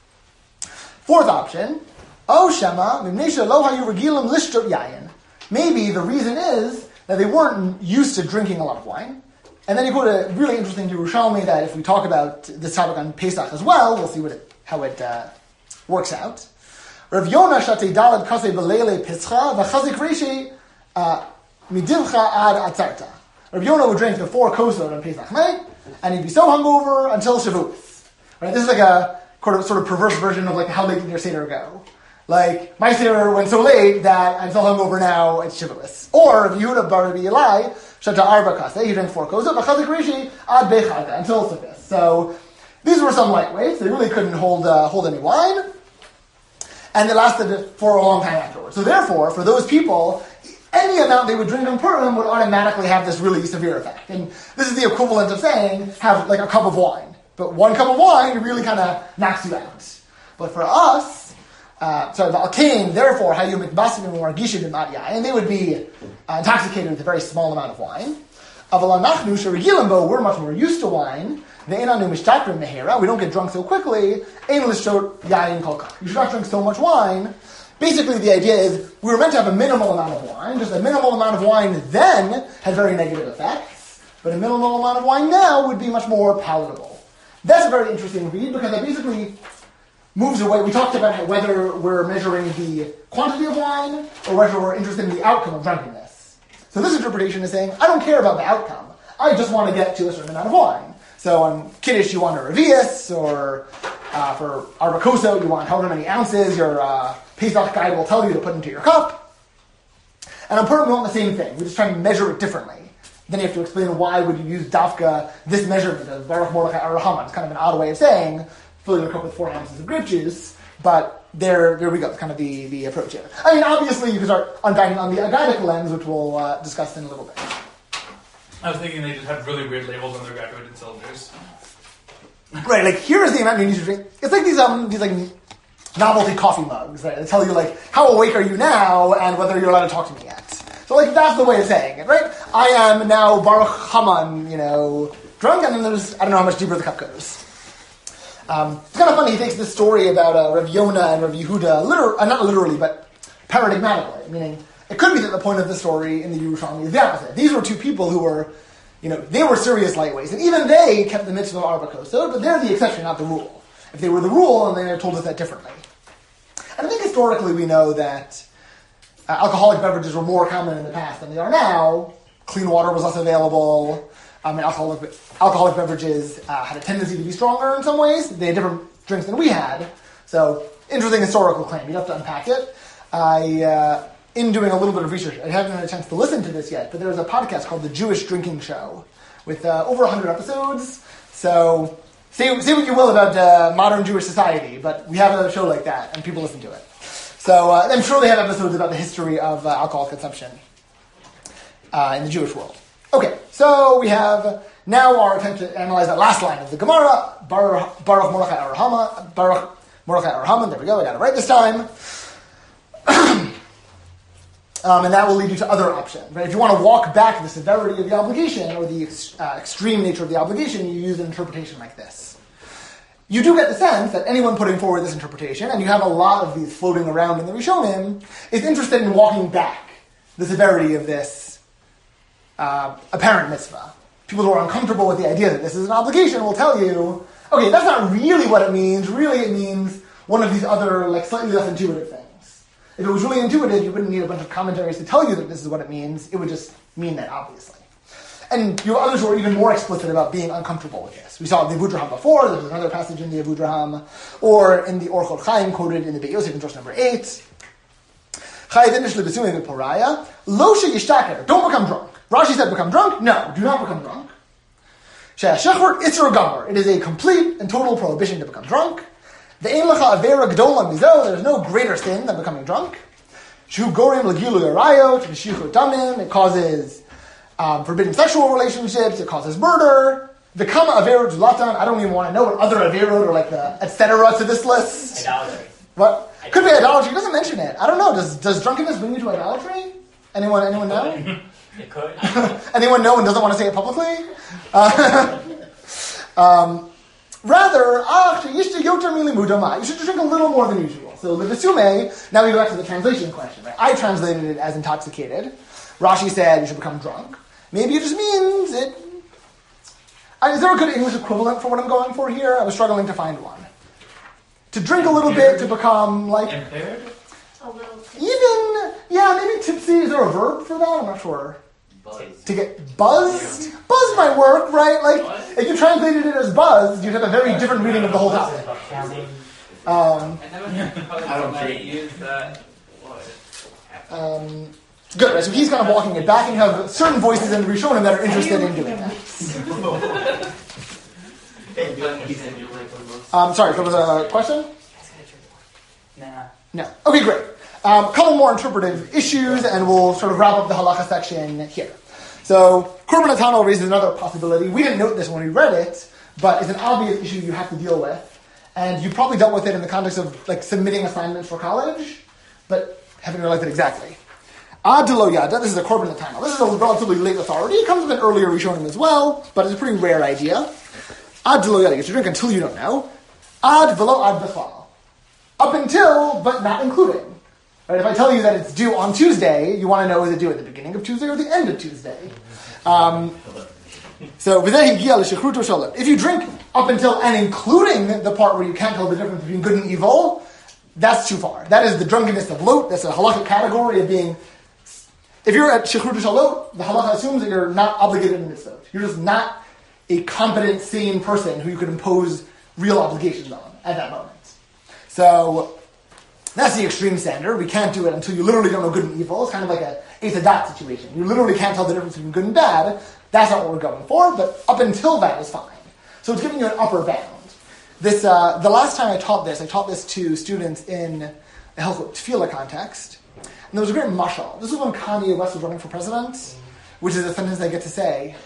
S1: Fourth option, O Shema, Mimnesha lo hayu regilim lishtot yayin. Maybe the reason is that they weren't used to drinking a lot of wine. And then you quote a really interesting Yerushalmi that if we talk about this topic on Pesach as well, we'll see what it, how it uh, works out. Rav Yonah shatei dalad kasei b'leile pischa v'chazik reishi midivcha ad atzarta. Rav Yonah would drink the four kosot on Pesach night, and he'd be so hungover until Shavuos. Right? This is like a sort of perverse version of like how late did your Seder go? Like, my Seder went so late that I'm still hungover now, it's Shavuos. Or, Rav Yehuda bar Rabbi Eli, shata arba kaseh, he drank four kosot, v'chazik reishi ad bechada, until Shavuos. So, these were some lightweights. They really couldn't hold uh, hold any wine. And they lasted for a long time afterwards. So therefore, for those people, any amount they would drink on Purim would automatically have this really severe effect. And this is the equivalent of saying, have like a cup of wine. But one cup of wine really kind of knocks you out. But for us, uh, sorry, Valkain, therefore, hayu mitbasim u'margishim b'mat yayin, and they would be uh, intoxicated with a very small amount of wine. Aval anachnu sheregilim bo, we're much more used to wine. Ve'enanu mishtakrim mehera, we don't get drunk so quickly. Ein lishtot yayin kol kach. You should not drink so much wine. Basically, the idea is we were meant to have a minimal amount of wine, because a minimal amount of wine then had very negative effects, but a minimal amount of wine now would be much more palatable. That's a very interesting read, because it basically moves away. We talked about whether we're measuring the quantity of wine, or whether we're interested in the outcome of drunkenness. So this interpretation is saying, I don't care about the outcome. I just want to get to a certain amount of wine. So on Kiddush, you want a revius, or uh, for Arba Koso, you want however many ounces your uh, Pesach guide will tell you to put into your cup. And on Purim, we want the same thing. We're just trying to measure it differently. Then you have to explain why would you use Dafka, this measurement of Baruch Mordechai Arahama. It's kind of an odd way of saying, filling your cup with four ounces of grape juice, but there there we go. It's kind of the, the approach here. I mean, obviously, you can start unpacking on the Agadic lens, which we'll uh, discuss in a little bit.
S3: I was thinking they just had really weird labels on their graduated cylinders.
S1: Right, like here is the amount you need to drink. It's like these um these like novelty coffee mugs, right? They tell you like how awake are you now and whether you're allowed to talk to me yet. So like that's the way of saying it, right? I am now Baruch Haman, you know, drunk, and then there's I don't know how much deeper the cup goes. Um, it's kind of funny. He takes this story about uh, Rav Yonah and Rav Yehuda, liter- uh, not literally, but paradigmatically, meaning. It could be that the point of the story in the Yerushalmi is the opposite. These were two people who were, you know, they were serious lightweights, and even they kept the mitzvah of Arba Kosot, but they're the exception, not the rule. If they were the rule, and they told us that differently. And I think historically we know that uh, alcoholic beverages were more common in the past than they are now. Clean water was less available. Um, and alcoholic, alcoholic beverages uh, had a tendency to be stronger in some ways. They had different drinks than we had. So, interesting historical claim. You'd have to unpack it. I... Uh, In doing a little bit of research, I haven't had a chance to listen to this yet, but there's a podcast called The Jewish Drinking Show with uh, over one hundred episodes. So say, say what you will about uh, modern Jewish society, but we have a show like that, and people listen to it. So uh, I'm sure they have episodes about the history of uh, alcohol consumption uh, in the Jewish world. Okay, so we have now our attempt to analyze that last line of the Gemara, Baruch, Baruch Mordechai Arahama, Baruch Mordechai Arahama, there we go, I got it right this time. Um, and that will lead you to other options. Right? If you want to walk back the severity of the obligation or the uh, extreme nature of the obligation, you use an interpretation like this. You do get the sense that anyone putting forward this interpretation, and you have a lot of these floating around in the Rishonim, is interested in walking back the severity of this uh, apparent mitzvah. People who are uncomfortable with the idea that this is an obligation will tell you, okay, that's not really what it means. Really, it means one of these other, like, slightly less intuitive things. If it was really intuitive, you wouldn't need a bunch of commentaries to tell you that this is what it means. It would just mean that, obviously. And you have others who are even more explicit about being uncomfortable with this. We saw the Avudraham before. There's another passage in the Avudraham, or in the Orchot Chaim quoted in the Beit Yosef in verse number eight. Lo yishtaker. Don't become drunk. Rashi said become drunk. No, do not become drunk. She'ashechor isur gamor. It is a complete and total prohibition to become drunk. The ein lecha avera gdola mizo. There is no greater sin than becoming drunk. Shu gorim legilu yarayot v'shichur damim. It causes um, forbidden sexual relationships. It causes murder. The kama averot zulatan. I don't even want to know what other averot or like the et cetera to this list.
S5: Idolatry.
S1: What? Could be idolatry. It doesn't mention it. I don't know. Does does drunkenness bring you to idolatry? Anyone? Anyone know?
S5: It could.
S1: Anyone know and doesn't want to say it publicly? Uh, um, rather, you should drink a little more than usual. So the Visume, now we go back to the translation question. Right? I translated it as intoxicated. Rashi said you should become drunk. Maybe it just means it. Uh, is there a good English equivalent for what I'm going for here? I was struggling to find one. To drink a little bit, to become like...
S3: Impaired?
S2: A little tipsy.
S1: Even, yeah, maybe tipsy. Is there a verb for that? I'm not sure.
S6: Buzz.
S1: To get buzzed? Buzz might work, right? Like, if you translated it as buzzed, you'd have a very different reading of the whole topic. Um,
S3: I don't think use that.
S1: um, good, right? So he's kind of walking it back, and you have certain voices in Rishonim that are interested in doing that. Um, sorry, there was a question?
S5: Nah.
S1: No. Okay, great. Um, a couple more interpretive issues, and we'll sort of wrap up the halacha section here. So, Korban Atano raises another possibility. We didn't note this when we read it, but it's an obvious issue you have to deal with. And you probably dealt with it in the context of like submitting assignments for college, but haven't realized it exactly. Ad lo yada, this is a Korban Atano. This is a relatively late authority. It comes with an earlier Rishonim as well, but it's a pretty rare idea. Ad lo yada, you get to drink until you don't know. Ad velo ad b'chal. Up until, but not including. Right? If I tell you that it's due on Tuesday, you want to know is it due at the beginning of Tuesday or the end of Tuesday. Um, so, if you drink up until and including the part where you can't tell the difference between good and evil, that's too far. That is the drunkenness of lot. That's a halakhic category of being. If you're at shechruto shalot, the halakha assumes that you're not obligated in mitzvot. You're just not a competent, sane person who you could impose real obligations on at that moment. So. That's the extreme standard. We can't do it until you literally don't know good and evil. It's kind of like a Eithadat situation. You literally can't tell the difference between good and bad. That's not what we're going for, but up until that is fine. So it's giving you an upper bound. This, uh, the last time I taught this, I taught this to students in a Hilchot Tefillah context. And there was a great mashal. This was when Kanye West was running for president, which is a sentence I get to say.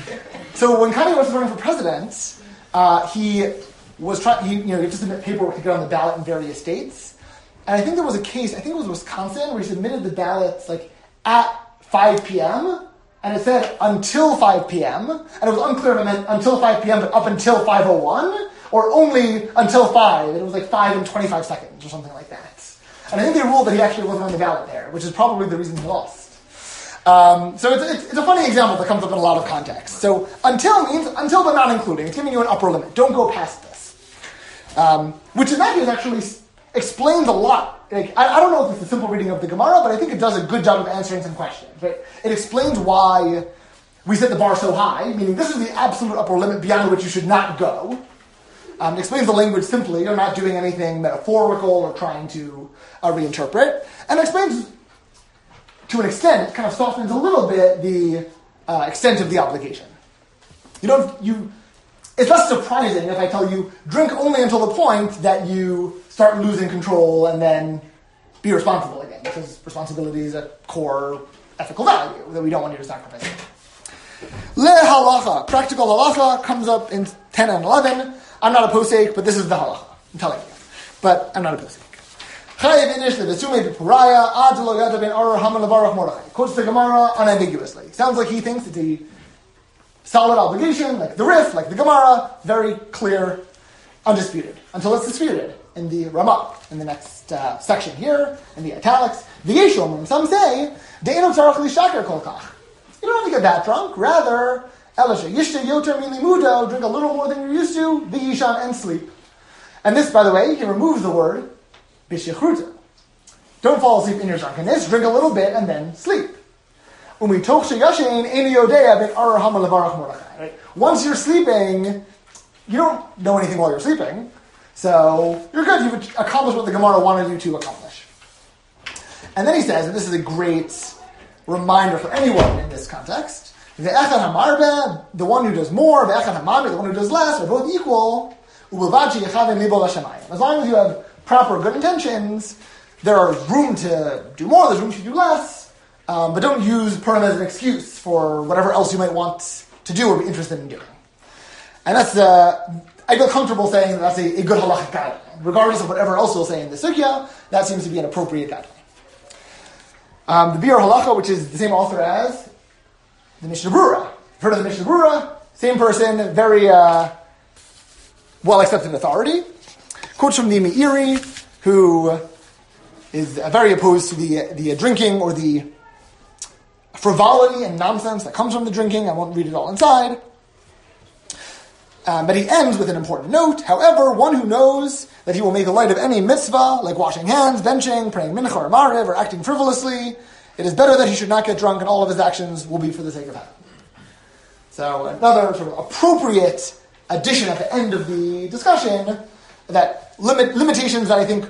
S1: So when Kanye West was running for president, uh, he was trying, he, you know, he had to submit paperwork to get on the ballot in various states. And I think there was a case, I think it was Wisconsin, where he submitted the ballots like at five p.m. and it said until five p.m. and it was unclear if it meant until five p.m. but up until five oh one or only until five, and it was like five and twenty-five seconds or something like that. And I think they ruled that he actually wasn't on the ballot there, which is probably the reason he lost. Um, so it's, it's, it's a funny example that comes up in a lot of contexts. So until means until but not including. It's giving you an upper limit. Don't go past this. Um, which in that case actually explains a lot. Like, I, I don't know if it's a simple reading of the Gemara, but I think it does a good job of answering some questions. Right? It explains why we set the bar so high, meaning this is the absolute upper limit beyond which you should not go. Um, it explains the language simply. You're not doing anything metaphorical or trying to uh, reinterpret. And it explains, to an extent, it kind of softens a little bit the uh, extent of the obligation. You don't, you, it's less surprising if I tell you, drink only until the point that you start losing control and then be responsible again, because responsibility is a core ethical value that we don't want you to sacrifice. Le halacha, practical halacha, comes up in ten and eleven. I'm not a posek, but this is the halacha. I'm telling you. But I'm not a posek. Quotes the Gemara unambiguously. Sounds like he thinks it's a solid obligation, like the Rif, like the Gemara, very clear, undisputed. Until it's disputed in the Ramah, in the next uh, section here, in the italics. The Yeshomim, some say, De'enu tzarach lishaker kol kach. You don't have to get that drunk. Rather, Elisha, Yishta yoter milimudo, drink a little more than you're used to, v'yishan, and sleep. And this, by the way, he removes the word b'shechruta. Don't fall asleep in your drunkenness. Drink a little bit and then sleep. Once you're sleeping, you don't know anything while you're sleeping, so you're good. You've accomplished what the Gemara wanted you to accomplish. And then he says, and this is a great reminder for anyone in this context, Ve'echad hamarbe, the one who does more, ve'echad hamami, the one who does less, are both equal. Ubilvad she'yechaven libo l'shamayim. As long as you have proper good intentions, there is room to do more, there's room to do less, um, but don't use Purim as an excuse for whatever else you might want to do or be interested in doing. And that's, uh, I feel comfortable saying that that's a, a good halachic guideline. Regardless of whatever else we'll say in the sugya, that seems to be an appropriate guideline. Um, the Biur Halacha, which is the same author as the Mishnah Brura. You've heard of the Mishnah Brura? Same person, very uh, well-accepted authority. Quotes from the Meiri, who is uh, very opposed to the, the uh, drinking or the frivolity and nonsense that comes from the drinking. I won't read it all inside. Um, but he ends with an important note. However, one who knows that he will make light of any mitzvah, like washing hands, benching, praying mincha or mariv, or acting frivolously, it is better that he should not get drunk, and all of his actions will be for the sake of heaven. So another sort of appropriate addition at the end of the discussion, that limit limitations that I think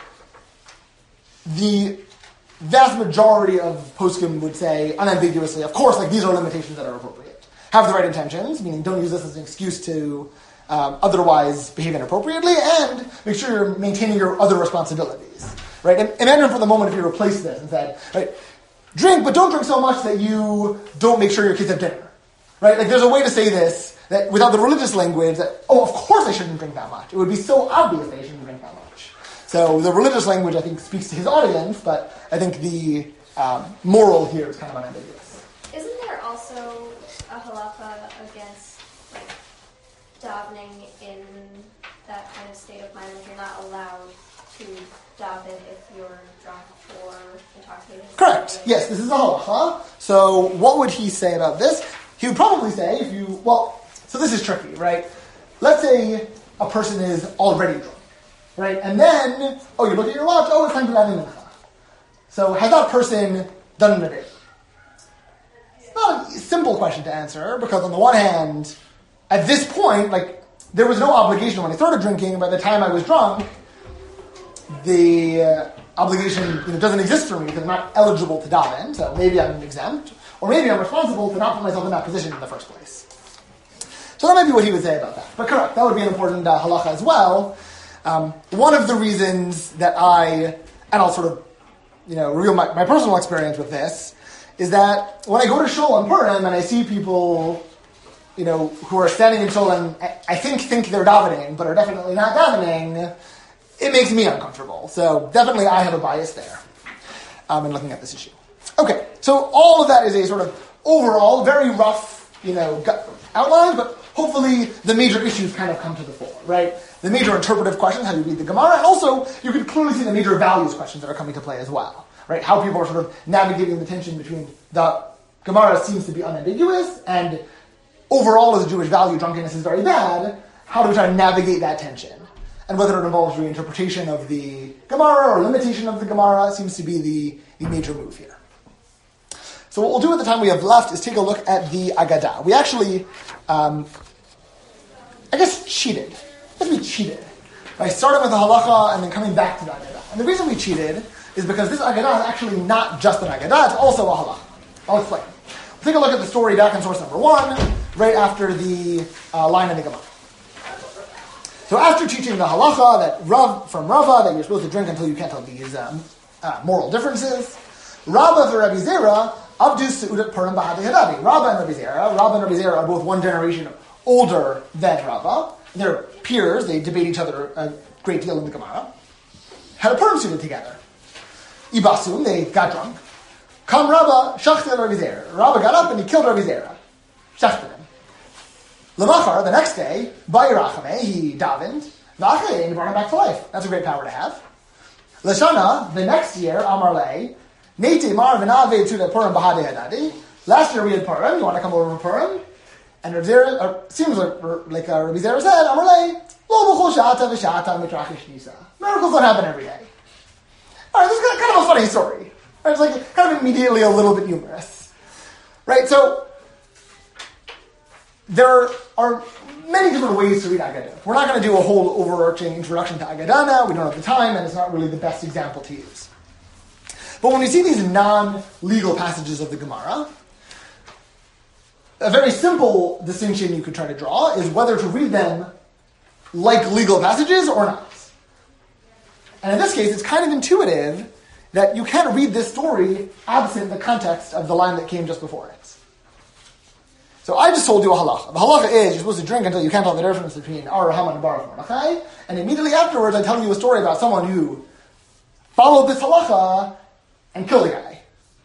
S1: the vast majority of poskim would say unambiguously, of course, like these are limitations that are appropriate. Have the right intentions, meaning don't use this as an excuse to um, otherwise behave inappropriately, and make sure you're maintaining your other responsibilities, right? And imagine for the moment if you replace this and said, right, drink, but don't drink so much that you don't make sure your kids have dinner, right? Like there's a way to say this that without the religious language that, oh, of course I shouldn't drink that much. It would be so obvious that I shouldn't drink that much. So the religious language, I think, speaks to his audience, but I think the um, moral here is kind of unambiguous.
S2: Isn't there also a halacha against like davening in that kind of state of mind? Like you're not allowed to daven if you're drunk or intoxicated?
S1: Correct. Yes, this is a halacha. So what would he say about this? He would probably say, if you, well, so this is tricky, right? Let's say a person is already drunk, right? And then, oh, you look at your watch, oh, it's time to daven mincha. So has that person done an abed? Not a simple question to answer, because on the one hand, at this point, like, there was no obligation when I started drinking. By the time I was drunk, the uh, obligation you know, doesn't exist for me because I'm not eligible to daven, so maybe I'm exempt, or maybe I'm responsible to not put myself in that position in the first place. So that might be what he would say about that. But correct, that would be an important uh, halacha as well. Um, one of the reasons that I, and I'll sort of, you know, reveal my, my personal experience with this, is that when I go to shul on Purim and I see people, you know, who are standing in shul and I think think they're davening, but are definitely not davening, it makes me uncomfortable. So definitely I have a bias there um, in looking at this issue. Okay, so all of that is a sort of overall, very rough, you know, outline, but hopefully the major issues kind of come to the fore, right? The major interpretive questions, how you read the Gemara, and also you can clearly see the major values questions that are coming to play as well. Right, how people are sort of navigating the tension between the Gemara seems to be unambiguous, and overall as a Jewish value, drunkenness is very bad. How do we try to navigate that tension? And whether it involves reinterpretation of the Gemara or limitation of the Gemara seems to be the, the major move here. So what we'll do at the time we have left is take a look at the Agadah. We actually, um, I guess, cheated. I guess we cheated by starting with the halacha and then coming back to the Agadah. And the reason we cheated is because this Agadah is actually not just an Agadah, it's also a halacha. I'll explain. We'll take a look at the story back in source number one, right after the uh, line in the Gemara. So after teaching the halacha that Rav, from Rava that you're supposed to drink until you can't tell these um, uh, moral differences, Rabba for Rabbi Zera, Abdu Seudat Purim Bahadi Hadabi. Rabba and Rabbi Zera, Rabba and Rabbi Zera are both one generation older than Rava. They're peers, they debate each other a great deal in the Gemara. Had a Purim suited together. Ibasum, they got drunk. Come Rabba, Shachtel Rabbi Zera. Rabba got up and he killed Rabbi Zera. Shachtel him. Lamachar, the next day, Bayirachame, he davened. V'achay, and he brought him back to life. That's a great power to have. Lashana, the next year, Amar Le, Nete Mar V'naveh Tzuda Purim Bahadeh Hadadi. Last year we had Purim. You want to come over for Purim? And Rabbi Zera, uh, seems like, like uh, Rabbi Zera said, Amar Le, Lo b'chol sha'ata v'sha'ata mitrachish nisa. Miracles don't happen every day. All right, this is kind of a funny story. Right? It's like kind of immediately a little bit humorous, right? So there are many different ways to read Agadah. We're not going to do a whole overarching introduction to Agadah now. We don't have the time, and it's not really the best example to use. But when we see these non-legal passages of the Gemara, a very simple distinction you could try to draw is whether to read them like legal passages or not. And in this case, it's kind of intuitive that you can't read this story absent the context of the line that came just before it. So I just told you a halacha. The halacha is you're supposed to drink until you can't tell the difference between Ar Haman and Baruch Mordechai. And immediately afterwards, I tell you a story about someone who followed this halacha and killed a guy.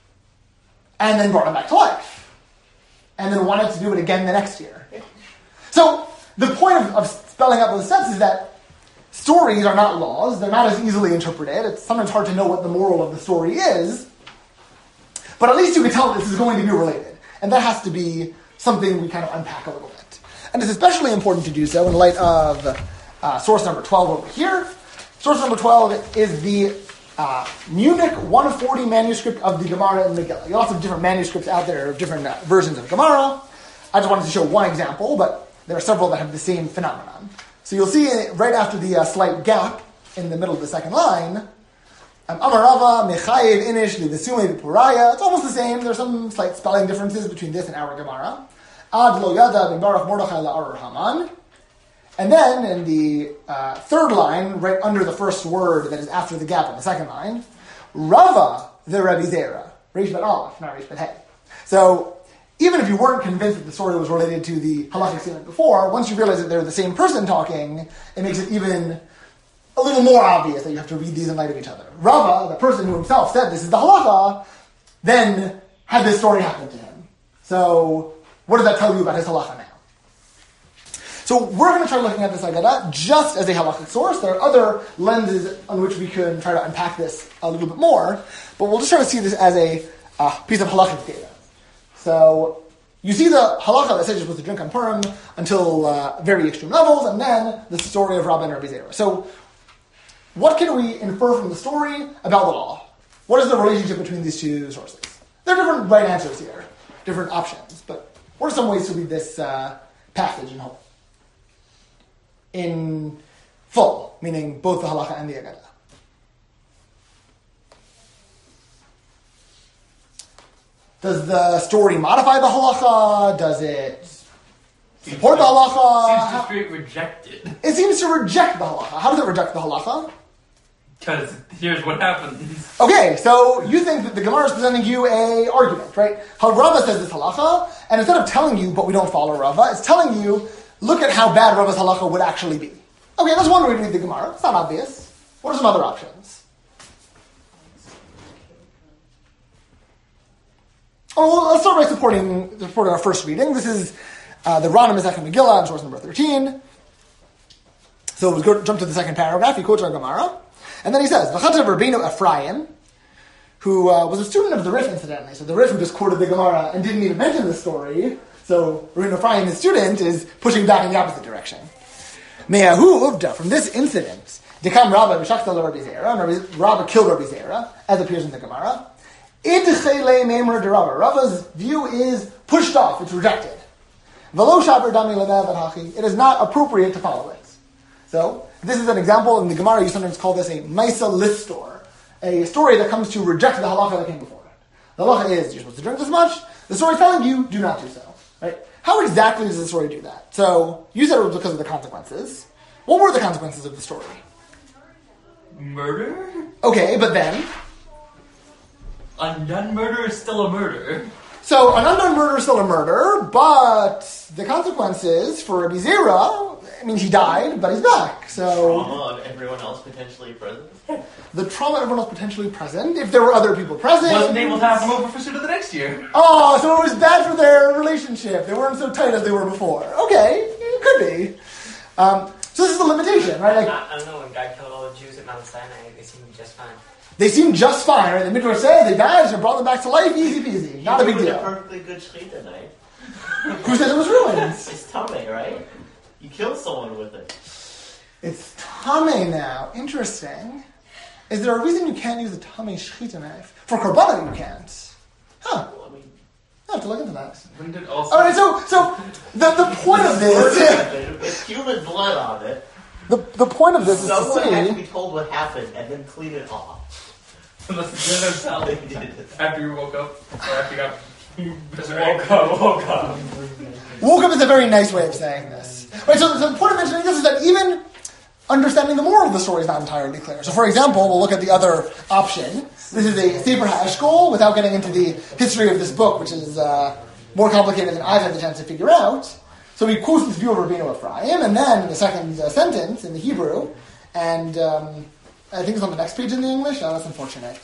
S1: And then brought him back to life. And then wanted to do it again the next year. So the point of, of spelling out those steps is that stories are not laws. They're not as easily interpreted. It's sometimes hard to know what the moral of the story is. But at least you can tell this is going to be related. And that has to be something we kind of unpack a little bit. And it's especially important to do so in light of uh, source number twelve over here. Source number twelve is the uh, Munich one forty manuscript of the Gemara in Megillah. There are lots of different manuscripts out there of different uh, versions of Gemara. I just wanted to show one example, but there are several that have the same phenomenon. So you'll see right after the uh, slight gap in the middle of the second line, Amar Rava, Mechayev Inish, Livisume V'Puraya. It's almost the same. There's some slight spelling differences between this and our Gemara. Ad Lo Yada Ben Baruch Mordechai La'ar Haman. And then in the uh, third line, right under the first word that is after the gap in the second line, Rava the Rebbe Zera. Reish Bet Aleph, not Reish Bet Hey. So even if you weren't convinced that the story was related to the halachic statement before, once you realize that they're the same person talking, it makes it even a little more obvious that you have to read these in light of each other. Rava, the person who himself said this is the halacha, then had this story happen to him. So what does that tell you about his halacha now? So we're going to try looking at this Agada just as a halachic source. There are other lenses on which we can try to unpack this a little bit more, but we'll just try to see this as a uh, piece of halachic data. So you see the halacha that says you're supposed to drink on Purim until uh, very extreme levels, and then the story of Rabbi and Rabbi Zera. So what can we infer from the story about the law? What is the relationship between these two sources? There are different right answers here, different options, but what are some ways to read this uh, passage in whole? In full, meaning both the halacha and the Agada. Does the story modify the halacha? Does it support the halacha?
S3: Seems to straight reject it.
S1: It seems to reject the halacha. How does it reject the halacha?
S3: Because here's what happens.
S1: Okay, so you think that the Gemara is presenting you a argument, right? How Rava says this halacha, and instead of telling you, but we don't follow Rava, it's telling you, look at how bad Rava's halacha would actually be. Okay, that's one way to read the Gemara. It's not obvious. What are some other options? Oh, well, let's start by supporting, supporting our first reading. This is uh, the Rana Mizrach Megillah, source number thirteen. So we'll go, jump to the second paragraph. He quotes our Gemara. And then he says, V'chatav Rabbeinu Ephraim, who uh, was a student of the Rif, incidentally. So the Rif who just quoted the Gemara and didn't even mention the story. So Rabbeinu Ephraim, his student, is pushing back in the opposite direction. Me'ahu Uvda, from this incident, Dekam Rabba V'shachta Rabbi Zera, and Rabba killed Rabbi Zera, as appears in the Gemara. Idchele Meimer de Rabba. Rabba's view is pushed off, it's rejected. V'lo shaper dami le'me'avad hachi. It is not appropriate to follow it. So, this is an example, in the Gemara you sometimes call this a Maisa Listor, a story that comes to reject the halacha that came before it. The halacha is, you're supposed to drink this much, the story is telling you, do not do so. Right? How exactly does the story do that? So, you said it was because of the consequences. What were the consequences of the story?
S3: Murder?
S1: Okay, but then?
S3: Undone murder is still a murder.
S1: So, an undone murder is still a murder, but the consequences for Rabbi Zera, I mean, he died, but he's back, so...
S8: Trauma of everyone else potentially present?
S1: The trauma of everyone else potentially present, if there were other people present...
S3: Wasn't able to have them over for Suda the next year.
S1: Oh, so it was bad for their relationship. They weren't so tight as they were before. Okay, it could be. Um, so this is the limitation, right? Like,
S9: I, I don't know, when God killed all the Jews at Mount Sinai, they seemed just fine.
S1: They seemed just fine, right? The Midrash says they died and brought them back to life, easy peasy. Not a big deal.
S8: A perfectly good shechita knife.
S1: Who says it was ruins?
S8: It's tame, right? You killed someone with it.
S1: It's tame now. Interesting. Is there a reason you can't use a tame shechita knife? For korbanot you can't. Huh.
S8: Well, I mean,
S1: I have to look into that.
S3: Wouldn't it also...
S1: Alright, so so the, the point of this...
S8: it's human blood on it.
S1: The, the point of this is to
S8: Someone had to
S1: say...
S8: be told what happened and then clean it off.
S3: Unless it's dinner salad after you woke up, or after you got...
S9: Just woke up, woke up.
S1: very nice way of saying this. Right, so, so the point of mentioning this is that even understanding the moral of the story is not entirely clear. So, for example, we'll look at the other option. This is a Sefer HaEshkol, without getting into the history of this book, which is uh, more complicated than I've had the chance to figure out. So he quotes this view of Rabbeinu Ephraim, and then in the second uh, sentence, in the Hebrew, and um, I think it's on the next page in the English. Oh, that's unfortunate.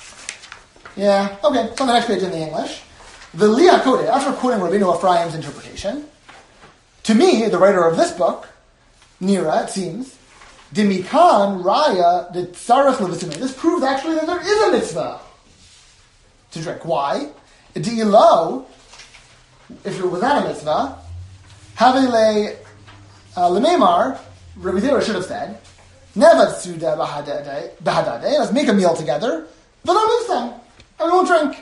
S1: Yeah, okay, it's on the next page in the English. The Liah Kodeh, after quoting Rabbeinu Ephraim's interpretation, to me, the writer of this book, Nira, it seems, Dimikan Raya the Tzarech Levisume. This proves actually that there is a mitzvah to drink. Why? Di'ilo, if it was not a mitzvah, Havile Lememar, Rabbi Zera should have said, Nevat Suda Bahadade, let's make a meal together, V'lo Nivsam, and we won't drink.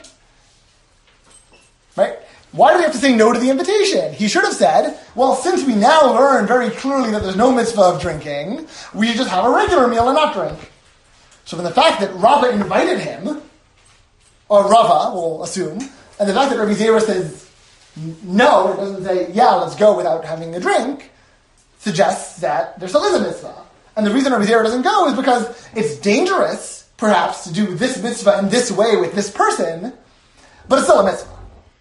S1: Right? Why do we have to say no to the invitation? He should have said, well, since we now learn very clearly that there's no mitzvah of drinking, we should just have a regular meal and not drink. So from the fact that Rava invited him, or Rava, we'll assume, and the fact that Rabbi Zera says no, it doesn't say, yeah, let's go without having a drink, suggests that there still is a mitzvah. And the reason Rabbi Zera doesn't go is because it's dangerous, perhaps, to do this mitzvah in this way with this person, but it's still a mitzvah.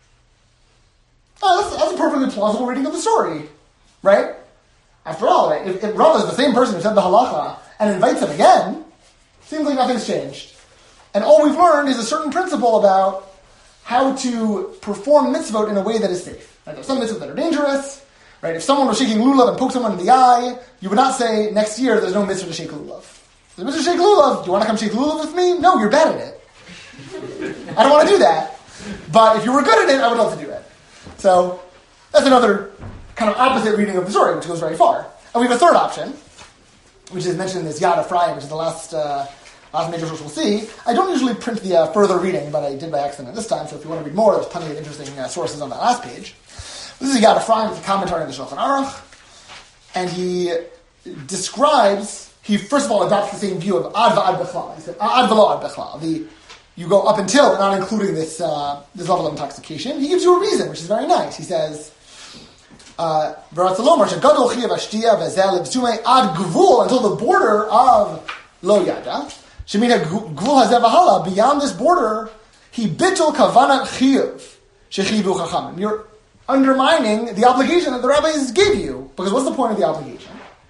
S1: Oh, that's, that's a perfectly plausible reading of the story, right? After all, right, if, if Rava is the same person who said the halacha and invites him again, seems like nothing's changed. And all we've learned is a certain principle about how to perform mitzvot in a way that is safe. Right? There's some mitzvot that are dangerous, right? If someone was shaking lulav and poked someone in the eye, you would not say, next year there's no mitzvah to shake lulav. There's a mitzvah to shake lulav. Do you want to come shake lulav with me? No, you're bad at it. I don't want to do that. But if you were good at it, I would love to do it. So that's another kind of opposite reading of the story, which goes very far. And we have a third option, which is mentioned in this Yad Ephraim, which is the last uh, last major source we'll see. I don't usually print the uh, further reading, but I did by accident this time, so if you want to read more, there's plenty of interesting uh, sources on that last page. This is Yad Ephraim, it's a commentary on the Shulchan Aruch, and he describes, he first of all adopts the same view of Ad V'Ad Bechlal. He said, Ad V'Lo Ad Bechlal, the you go up until, but not including this uh, this level of intoxication. He gives you a reason, which is very nice. He says, uh, until the border of Lo Yada, beyond this border, he bittul kavanat chiyuv shechivu chachamim. You're undermining the obligation that the rabbis gave you. Because what's the point of the obligation?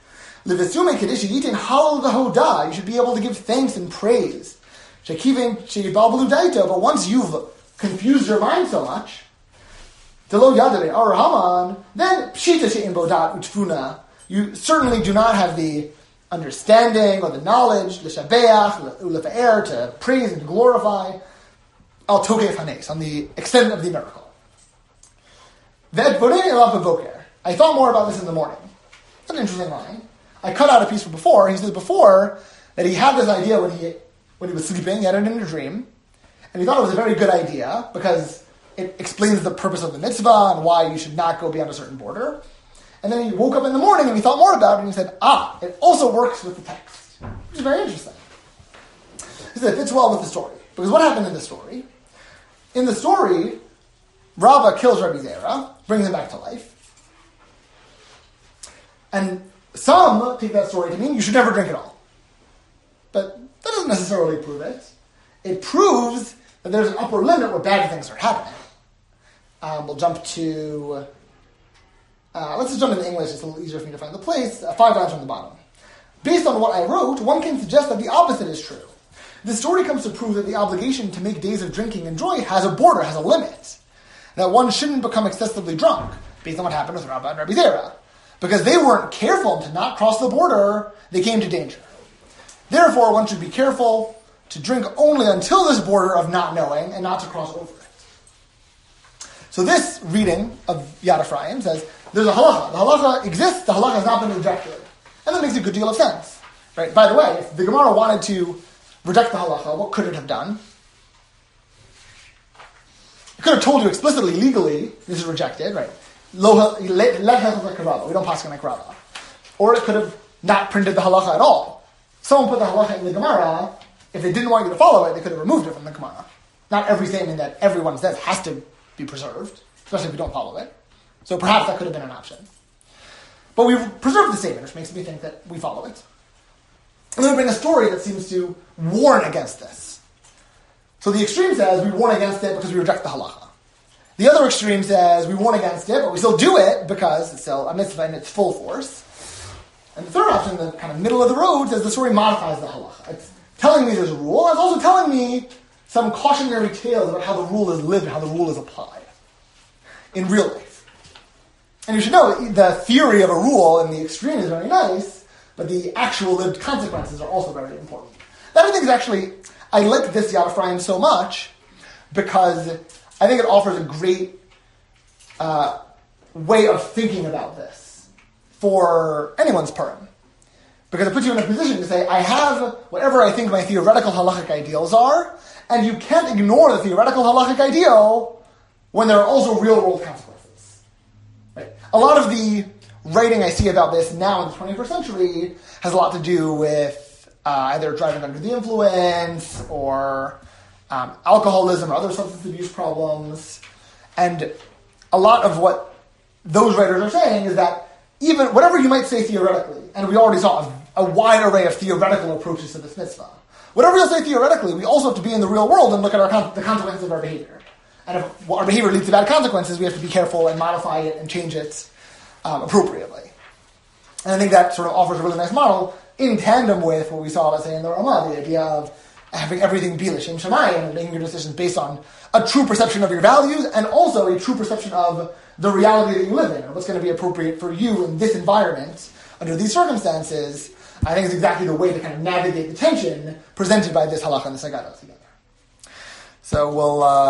S1: You should be able to give thanks and praise. But once you've confused your mind so much, then you certainly do not have the understanding or the knowledge, to praise and to glorify, al tokef hanes, on the extent of the miracle. I thought more about this in the morning. That's an interesting line. I cut out a piece from before. He says before that he had this idea when he when he was sleeping, he had it in a dream, and he thought it was a very good idea because it explains the purpose of the mitzvah and why you should not go beyond a certain border. And then he woke up in the morning and he thought more about it and he said, ah, it also works with the text, which is very interesting. He said it fits well with the story. Because what happened in the story? In the story, Rava kills Rabbi Zera, brings him back to life. And some take that story to mean you should never drink at all. But that doesn't necessarily prove it. It proves that there's an upper limit where bad things are happening. Um, we'll jump to... Uh, let's just jump into English. It's a little easier for me to find the place. Uh, five lines from the bottom. Based on what I wrote, one can suggest that the opposite is true. This story comes to prove that the obligation to make days of drinking and joy has a border, has a limit. That one shouldn't become excessively drunk, based on what happened with Rabbah and Rabbi Zera. Because they weren't careful to not cross the border, they came to danger. Therefore, one should be careful to drink only until this border of not knowing and not to cross over it. So this reading of Yad Ephraim says, there's a halacha. The halacha exists, the halacha has not been rejected. And that makes a good deal of sense. Right? By the way, if the Gemara wanted to reject the halacha, what could it have done? It could have told you explicitly, legally, this is rejected, right? We don't pass like Rava. Or it could have not printed the halacha at all. Someone put the halacha in the Gemara. If they didn't want you to follow it, they could have removed it from the Gemara. Not every statement that everyone says has to be preserved, especially if you don't follow it. So perhaps that could have been an option. But we've preserved the statement, which makes me think that we follow it. And then we bring a story that seems to warn against this. So the extreme says we warn against it because we reject the halacha. The other extreme says we warn against it, but we still do it because it's still a mitzvah in its full force. And the third option, the kind of middle of the road, says the story modifies the halacha. It's telling me there's a rule, and it's also telling me some cautionary tales about how the rule is lived and how the rule is applied in real life. And you should know, the theory of a rule in the extreme is very nice, but the actual lived consequences are also very important. That I think is actually, I like this Yad Ephraim so much because I think it offers a great uh, way of thinking about this for anyone's Purim. Because it puts you in a position to say, I have whatever I think my theoretical halachic ideals are, and you can't ignore the theoretical halachic ideal when there are also real-world consequences. Right? A lot of the writing I see about this now in the twenty-first century has a lot to do with uh, either driving under the influence or um, alcoholism or other substance abuse problems. And a lot of what those writers are saying is that even whatever you might say theoretically, and we already saw a, a wide array of theoretical approaches to this mitzvah, whatever you'll say theoretically, we also have to be in the real world and look at our con- the consequences of our behavior. And if our behavior leads to bad consequences, we have to be careful and modify it and change it um, appropriately. And I think that sort of offers a really nice model in tandem with what we saw, let's say, in the Ramah, the idea of having everything be l'shem shamayim and making your decisions based on a true perception of your values and also a true perception of the reality that you live in and what's going to be appropriate for you in this environment under these circumstances. I think is exactly the way to kind of navigate the tension presented by this halakha and this agada together. So we'll... Uh,